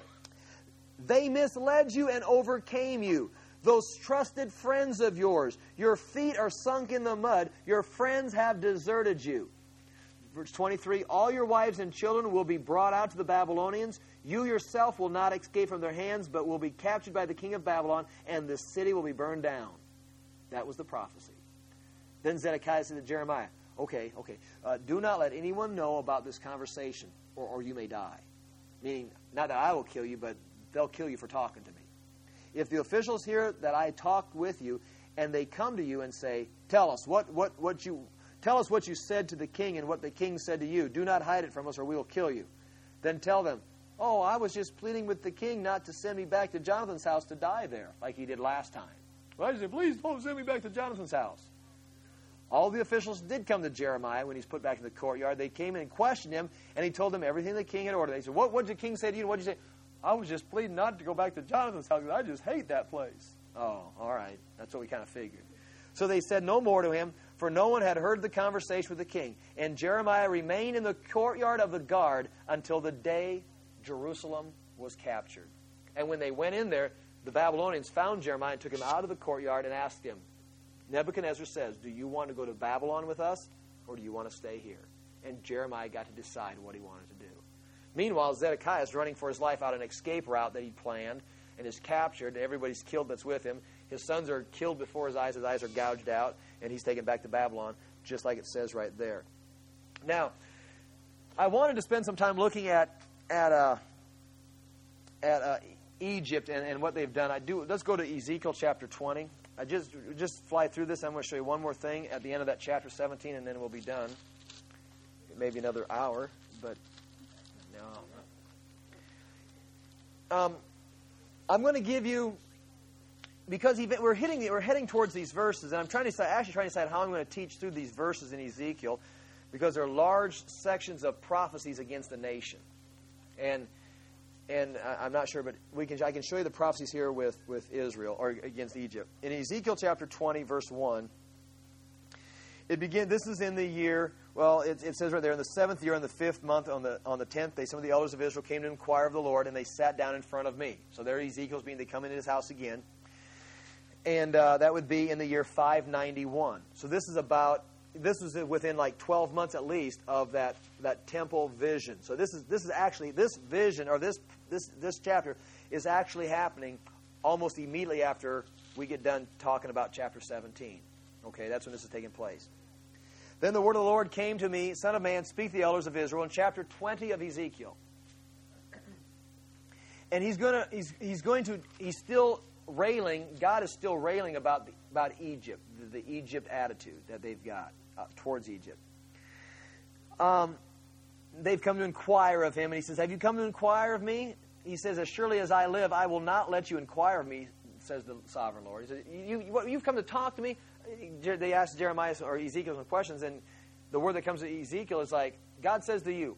They misled you and overcame you. Those trusted friends of yours, your feet are sunk in the mud. Your friends have deserted you. Verse twenty-three, all your wives and children will be brought out to the Babylonians. You yourself will not escape from their hands, but will be captured by the king of Babylon, and the city will be burned down. That was the prophecy. Then Zedekiah said to Jeremiah, okay, okay, uh, do not let anyone know about this conversation, or, or you may die. Meaning, not that I will kill you, but they'll kill you for talking to me. If the officials hear that I talked with you, and they come to you and say, tell us what, what, what you... Tell us what you said to the king and what the king said to you. Do not hide it from us or we will kill you. Then tell them, oh, I was just pleading with the king not to send me back to Jonathan's house to die there, like he did last time. Well, I said, please don't send me back to Jonathan's house. All the officials did come to Jeremiah when he's put back in the courtyard. They came in and questioned him, and he told them everything the king had ordered. They said, what did the king say to you? What did you say? I was just pleading not to go back to Jonathan's house because I just hate that place. Oh, all right. That's what we kind of figured. So they said no more to him, for no one had heard the conversation with the king. And Jeremiah remained in the courtyard of the guard until the day Jerusalem was captured. And when they went in there, the Babylonians found Jeremiah and took him out of the courtyard and asked him, Nebuchadnezzar says, do you want to go to Babylon with us, or do you want to stay here? And Jeremiah got to decide what he wanted to do. Meanwhile, Zedekiah is running for his life out an escape route that he planned and is captured. Everybody's killed that's with him. His sons are killed before his eyes. His eyes are gouged out, and he's taken back to Babylon, just like it says right there. Now, I wanted to spend some time looking at at uh, at uh, Egypt and, and what they've done. I do. Let's go to Ezekiel chapter twenty. I just just fly through this. I'm going to show you one more thing at the end of that chapter seventeen, and then we'll be done. Maybe another hour, but no. Um, I'm going to give you, because we're hitting, we're heading towards these verses, and I'm trying to decide, actually trying to decide how I'm going to teach through these verses in Ezekiel, because they're large sections of prophecies against the nation, and and I'm not sure, but we can I can show you the prophecies here with with Israel or against Egypt in Ezekiel chapter twenty, verse one. It begin. This is in the year. Well, it, it says right there, in the seventh year, in the fifth month, on the on the tenth day, some of the elders of Israel came to inquire of the Lord, and they sat down in front of me. So there, Ezekiel's being they come into his house again, and uh, that would be in the year five ninety-one. So this is about. This was within like twelve months at least of that, that temple vision. So this is this is actually this vision or this this this chapter is actually happening almost immediately after we get done talking about chapter seventeen. Okay, that's when this is taking place. Then the word of the Lord came to me, Son of man, speak to the elders of Israel, in chapter twenty of Ezekiel. And he's gonna he's he's going to he's still railing. God is still railing about the, about Egypt, the, the Egypt attitude that they've got. Uh, towards Egypt. Um, they've come to inquire of him, and he says, have you come to inquire of me? He says, as surely as I live, I will not let you inquire of me, says the sovereign Lord. He says, you, you, you've come to talk to me? They asked Jeremiah or Ezekiel some questions, and the word that comes to Ezekiel is like, God says to you,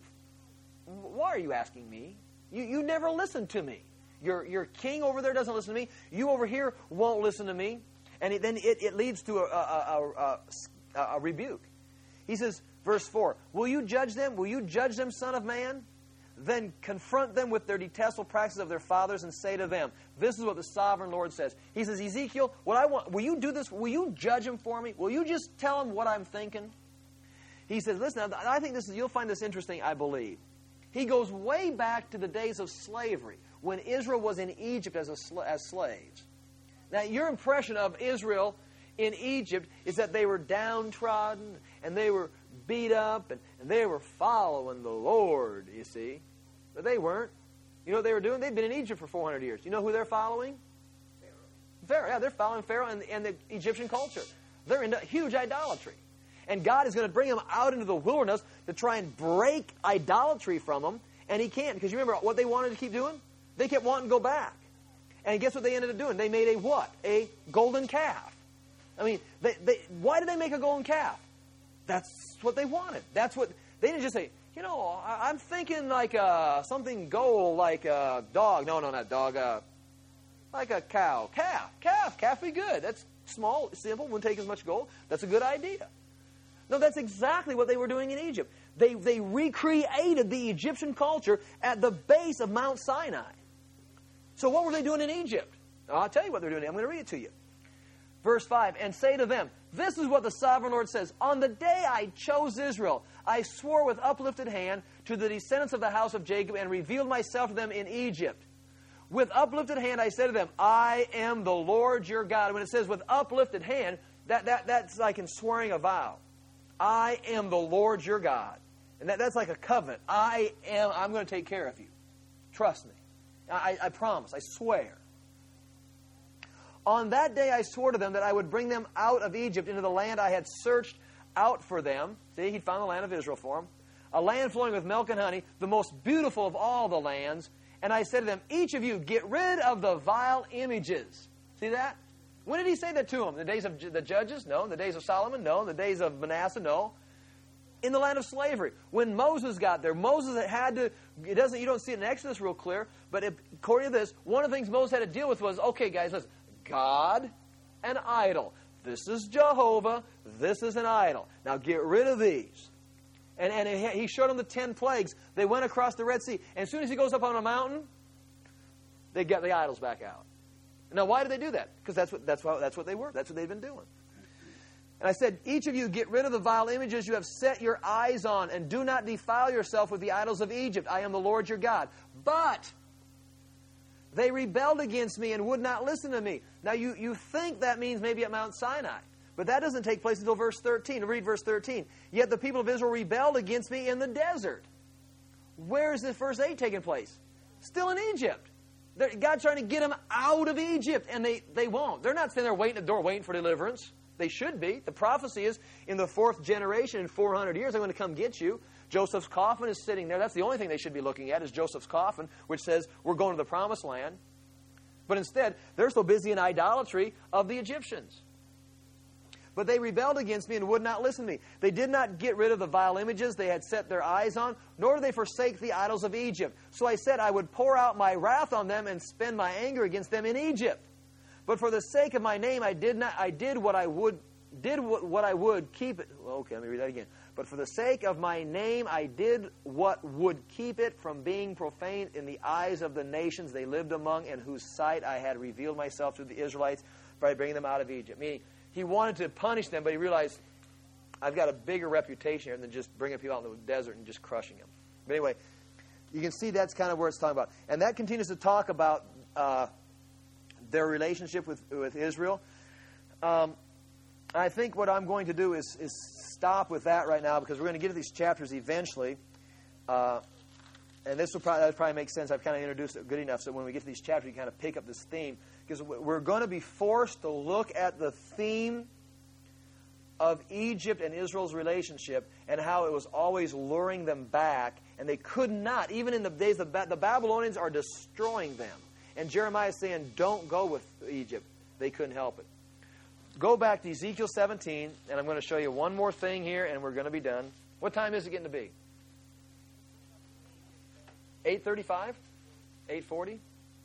why are you asking me? You, you never listen to me. Your, your king over there doesn't listen to me. You over here won't listen to me. And it, then it, it leads to a, a, a, a a rebuke. He says, verse four, will you judge them? Will you judge them, son of man? Then confront them with their detestable practices of their fathers and say to them, this is what the sovereign Lord says. He says, Ezekiel, what I want, will you do this? Will you judge them for me? Will you just tell them what I'm thinking? He says, listen, I think this is, you'll find this interesting, I believe. He goes way back to the days of slavery, when Israel was in Egypt as, a, as slaves. Now, your impression of Israel in Egypt is that they were downtrodden and they were beat up and, and they were following the Lord, you see. But they weren't. You know what they were doing? They'd been in Egypt for four hundred years. You know who they're following? Pharaoh. Pharaoh, yeah, they're following Pharaoh and, and the Egyptian culture. They're into huge idolatry. And God is going to bring them out into the wilderness to try and break idolatry from them. And he can't, because you remember what they wanted to keep doing? They kept wanting to go back. And guess what they ended up doing? They made a what? A golden calf. I mean, they, they, why did they make a golden calf? That's what they wanted. That's what they didn't just say. You know, I, I'm thinking like uh, something gold, like a dog. No, no, not dog. Uh, like a cow, calf, calf, calf. Be good. That's small, simple. Wouldn't take as much gold. That's a good idea. No, that's exactly what they were doing in Egypt. They they recreated the Egyptian culture at the base of Mount Sinai. So what were they doing in Egypt? I'll tell you what they're doing. I'm going to read it to you. Verse five, and say to them, this is what the sovereign Lord says. On the day I chose Israel, I swore with uplifted hand to the descendants of the house of Jacob and revealed myself to them in Egypt. With uplifted hand I said to them, I am the Lord your God. When it says with uplifted hand, that, that, that's like in swearing a vow. I am the Lord your God. And that, that's like a covenant. I am, I'm going to take care of you. Trust me. I, I promise. I swear. On that day I swore to them that I would bring them out of Egypt into the land I had searched out for them. See, he found the land of Israel for them. A land flowing with milk and honey, the most beautiful of all the lands. And I said to them, each of you, get rid of the vile images. See that? When did he say that to them? In the days of the judges? No. In the days of Solomon? No. In the days of Manasseh? No. In the land of slavery. When Moses got there, Moses had to, it doesn't, you don't see it in Exodus real clear, but if, according to this, one of the things Moses had to deal with was, okay guys, listen, God and idol. This is Jehovah. This is an idol. Now get rid of these. And, and he showed them the ten plagues. They went across the Red Sea. And as soon as he goes up on a mountain, they get the idols back out. Now why did they do that? Because that's what, that's, what, that's what they were. That's what they've been doing. And I said, each of you get rid of the vile images you have set your eyes on, and do not defile yourself with the idols of Egypt. I am the Lord your God. But they rebelled against me and would not listen to me. Now, you, you think that means maybe at Mount Sinai. But that doesn't take place until verse thirteen. Read verse thirteen. Yet the people of Israel rebelled against me in the desert. Where is this verse eight taking place? Still in Egypt. They're, God's trying to get them out of Egypt, and they, they won't. They're not sitting there waiting at the door, waiting for deliverance. They should be. The prophecy is in the fourth generation, in four hundred years, they're going to come get you. Joseph's coffin is sitting there. That's the only thing they should be looking at is Joseph's coffin, which says we're going to the promised land. But instead, they're so busy in idolatry of the Egyptians. But they rebelled against me and would not listen to me. They did not get rid of the vile images they had set their eyes on, nor did they forsake the idols of Egypt. So I said I would pour out my wrath on them and spend my anger against them in Egypt. But for the sake of my name, I did not. I did what I would. Did what, what I would keep it. Well, okay, let me read that again. But for the sake of my name, I did what would keep it from being profaned in the eyes of the nations they lived among, and whose sight I had revealed myself to the Israelites by bringing them out of Egypt. Meaning, he wanted to punish them, but he realized, I've got a bigger reputation here than just bringing people out in the desert and just crushing them. But anyway, you can see that's kind of where it's talking about. And that continues to talk about uh, their relationship with, with Israel. Um, I think what I'm going to do is, is stop with that right now, because we're going to get to these chapters eventually. Uh, and this will probably, that would probably make sense. I've kind of introduced it good enough so when we get to these chapters, you kind of pick up this theme. Because we're going to be forced to look at the theme of Egypt and Israel's relationship and how it was always luring them back. And they could not, even in the days of the Babylonians are destroying them. And Jeremiah is saying, don't go with Egypt. They couldn't help it. Go back to Ezekiel seventeen, and I'm going to show you one more thing here, and we're going to be done. What time is it getting to be? eight thirty-five? eight forty?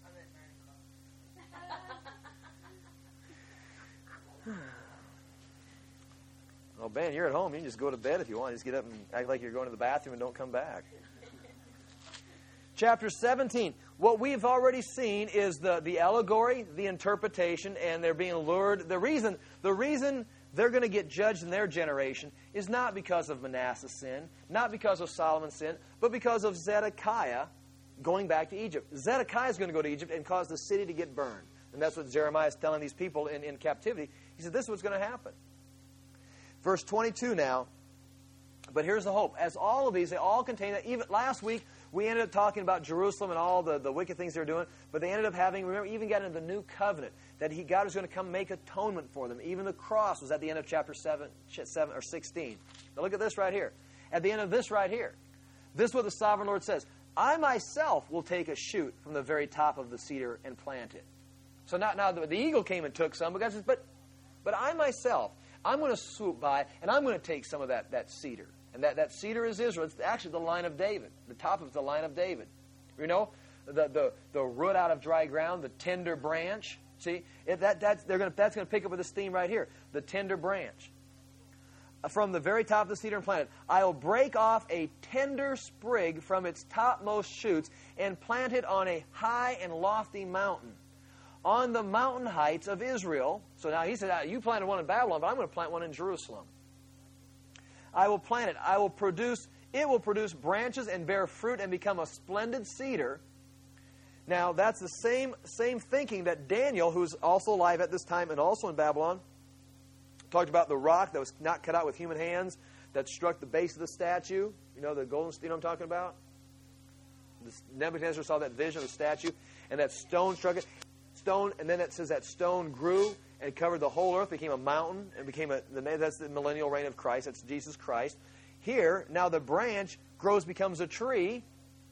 Oh, Ben, you're at home. You can just go to bed if you want. Just get up and act like you're going to the bathroom and don't come back. Chapter seventeen. What we've already seen is the, the allegory, the interpretation, and they're being lured. The reason, the reason they're going to get judged in their generation is not because of Manasseh's sin, not because of Solomon's sin, but because of Zedekiah going back to Egypt. Zedekiah is going to go to Egypt and cause the city to get burned. And that's what Jeremiah is telling these people in, in captivity. He said, this is what's going to happen. Verse twenty-two now. But here's the hope. As all of these, they all contain that. Even last week, we ended up talking about Jerusalem and all the, the wicked things they're doing. But they ended up having, remember, even got into the new covenant, that he, God was going to come make atonement for them. Even the cross was at the end of chapter seven, seven or sixteen. Now look at this right here. At the end of this right here. This is what the sovereign Lord says. I myself will take a shoot from the very top of the cedar and plant it. So now, now the, the eagle came and took some. But God says, but, but I myself, I'm going to swoop by and I'm going to take some of that, that cedar. And that, that cedar is Israel. It's actually the line of David. The top of the line of David. You know, the the, the root out of dry ground, the tender branch. See, if that that's they're going that's going to pick up with this theme right here. The tender branch. From the very top of the cedar and plant it. I will break off a tender sprig from its topmost shoots and plant it on a high and lofty mountain, on the mountain heights of Israel. So now he said, you planted one in Babylon, but I'm going to plant one in Jerusalem. I will plant it. I will produce, it will produce branches and bear fruit and become a splendid cedar. Now, that's the same, same thinking that Daniel, who's also alive at this time and also in Babylon, talked about the rock that was not cut out with human hands that struck the base of the statue. You know, the golden, you know what I'm talking about? Nebuchadnezzar saw that vision of the statue, and that stone struck it. Stone, and then it says that stone grew and covered the whole earth, became a mountain, and became a, that's the millennial reign of Christ. That's Jesus Christ. Here, now the branch grows, becomes a tree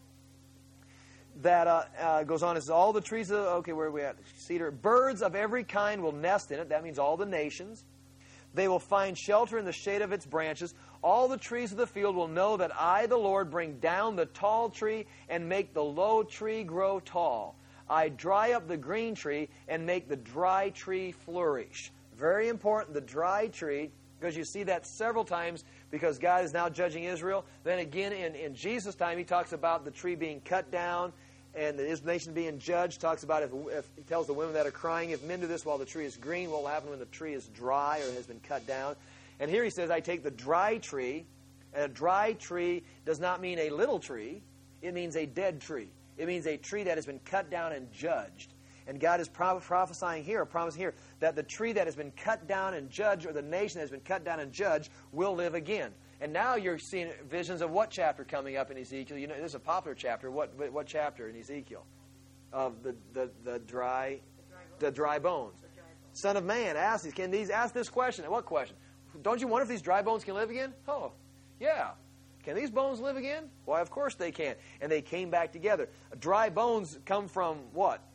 that uh, uh, goes on. It's all the trees of, okay, where are we at? Cedar. Birds of every kind will nest in it. That means all the nations. They will find shelter in the shade of its branches. All the trees of the field will know that I, the Lord, bring down the tall tree and make the low tree grow tall. I dry up the green tree and make the dry tree flourish. Very important, the dry tree, because you see that several times because God is now judging Israel. Then again, in, in Jesus' time, he talks about the tree being cut down and his nation being judged. Talks about if, if he tells the women that are crying, if men do this while the tree is green, what will happen when the tree is dry or has been cut down? And here he says, I take the dry tree, and a dry tree does not mean a little tree. It means a dead tree. It means a tree that has been cut down and judged. And God is prophesying here, or promising here, that the tree that has been cut down and judged, or the nation that has been cut down and judged, will live again. And now you're seeing visions of what chapter coming up in Ezekiel? You know, there's a popular chapter. What what chapter in Ezekiel? Of the the, the dry the dry bones. The dry bones. Son of man, ask these. Can these ask this question? What question? Don't you wonder if these dry bones can live again? Oh, yeah. Can these bones live again? Why, of course they can. And they came back together. Dry bones come from what?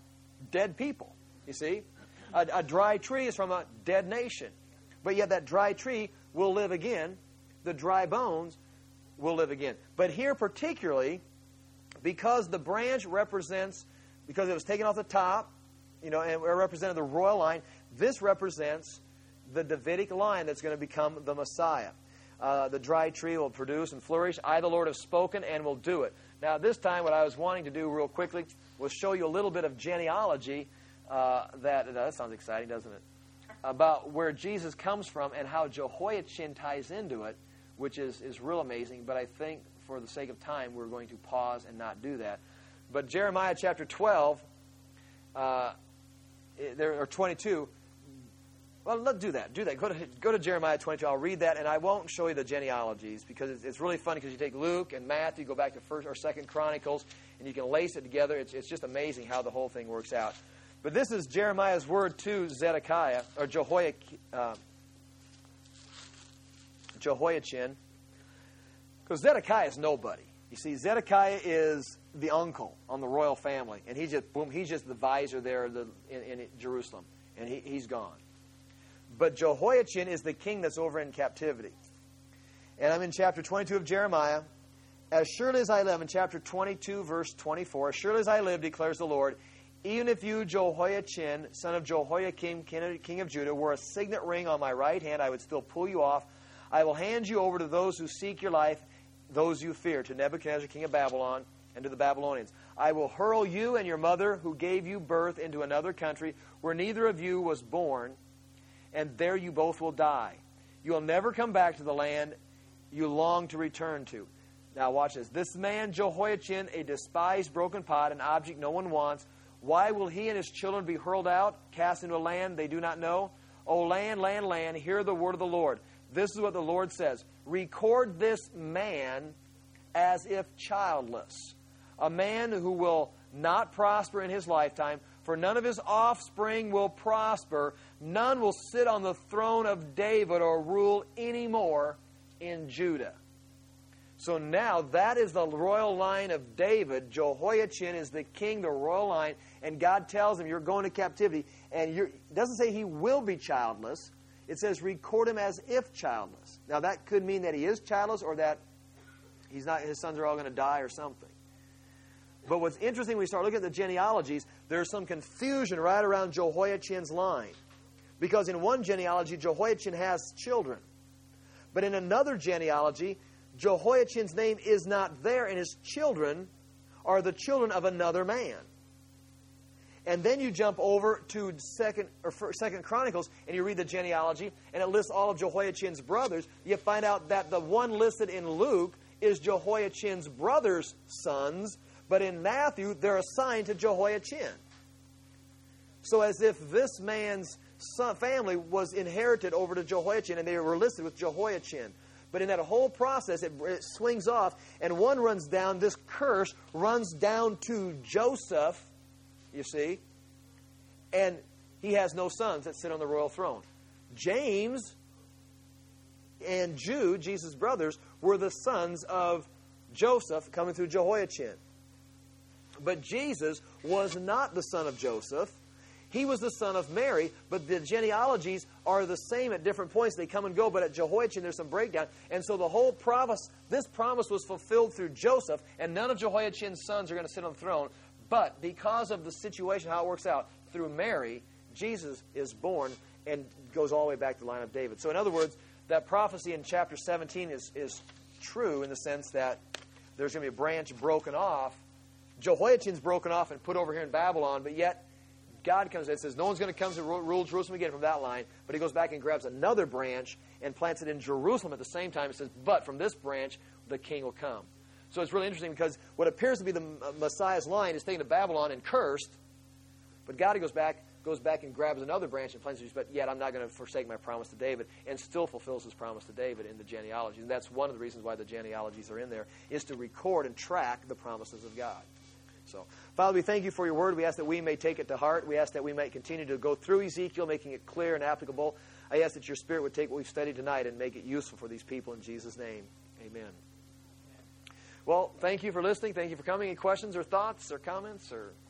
dead people, you see. A, a dry tree is from a dead nation. But yet that dry tree will live again. The dry bones will live again. But here particularly, because the branch represents, because it was taken off the top, you know, and it represented the royal line, this represents the Davidic line that's going to become the Messiah. Uh, the dry tree will produce and flourish. I, the Lord, have spoken and will do it. Now, this time, what I was wanting to do real quickly was show you a little bit of genealogy uh, that, that sounds exciting, doesn't it? About where Jesus comes from and how Jehoiachin ties into it, which is, is real amazing. But I think for the sake of time, we're going to pause and not do that. But Jeremiah chapter twelve, uh, there are twenty-two. Well, let's do that. Do that. Go to go to Jeremiah twenty-two. I'll read that, and I won't show you the genealogies because it's, it's really funny because you take Luke and Matthew, go back to First or Second Chronicles, and you can lace it together. It's it's just amazing how the whole thing works out. But this is Jeremiah's word to Zedekiah or Jehoiachin, uh, Jehoiachin, because Zedekiah is nobody. You see, Zedekiah is the uncle on the royal family, and he's just boom, he's just the visor there in, in, in Jerusalem, and he, he's gone. But Jehoiachin is the king that's over in captivity. And I'm in chapter twenty-two of Jeremiah. As surely as I live, in chapter twenty-two, verse twenty-four, as surely as I live, declares the Lord, even if you, Jehoiachin, son of Jehoiakim, king of Judah, were a signet ring on my right hand, I would still pull you off. I will hand you over to those who seek your life, those you fear, to Nebuchadnezzar, king of Babylon, and to the Babylonians. I will hurl you and your mother, who gave you birth, into another country where neither of you was born, and there you both will die. You will never come back to the land you long to return to. Now watch this. This man, Jehoiachin, a despised broken pot, an object no one wants, why will he and his children be hurled out, cast into a land they do not know? O land, land, land, hear the word of the Lord. This is what the Lord says. Record this man as if childless, a man who will not prosper in his lifetime, for none of his offspring will prosper. None will sit on the throne of David or rule anymore in Judah. So now that is the royal line of David. Jehoiachin is the king, the royal line, and God tells him, you're going to captivity. And you're, it doesn't say he will be childless. It says record him as if childless. Now that could mean that he is childless or that he's not. His sons are all going to die or something. But what's interesting when we start looking at the genealogies, there's some confusion right around Jehoiachin's line. Because in one genealogy, Jehoiachin has children. But in another genealogy, Jehoiachin's name is not there, and his children are the children of another man. And then you jump over to Second or Second Chronicles, and you read the genealogy, and it lists all of Jehoiachin's brothers. You find out that the one listed in Luke is Jehoiachin's brothers' sons, but in Matthew, they're assigned to Jehoiachin. So as if this man's son, family was inherited over to Jehoiachin, and they were listed with Jehoiachin. But in that whole process, it, it swings off, and one runs down, this curse runs down to Joseph, you see, and he has no sons that sit on the royal throne. James and Jude, Jesus' brothers, were the sons of Joseph coming through Jehoiachin. But Jesus was not the son of Joseph. He was the son of Mary, but the genealogies are the same at different points. They come and go, but at Jehoiachin there's some breakdown. And so the whole promise, this promise was fulfilled through Joseph, and none of Jehoiachin's sons are going to sit on the throne. But because of the situation, how it works out, through Mary, Jesus is born and goes all the way back to the line of David. So in other words, that prophecy in chapter seventeen is, is true in the sense that there's going to be a branch broken off. Jehoiachin's broken off and put over here in Babylon, but yet God comes in and says, no one's going to come to rule Jerusalem again from that line. But he goes back and grabs another branch and plants it in Jerusalem at the same time. It says, but from this branch, the king will come. So it's really interesting because what appears to be the Messiah's line is taken to Babylon and cursed. But God goes back, goes back and grabs another branch and plants it. But yet I'm not going to forsake my promise to David, and still fulfills his promise to David in the genealogies. And that's one of the reasons why the genealogies are in there, is to record and track the promises of God. So, Father, we thank you for your word. We ask that we may take it to heart. We ask that we might continue to go through Ezekiel, making it clear and applicable. I ask that your Spirit would take what we've studied tonight and make it useful for these people in Jesus' name. Amen. Well, thank you for listening. Thank you for coming. Any questions or thoughts or comments or...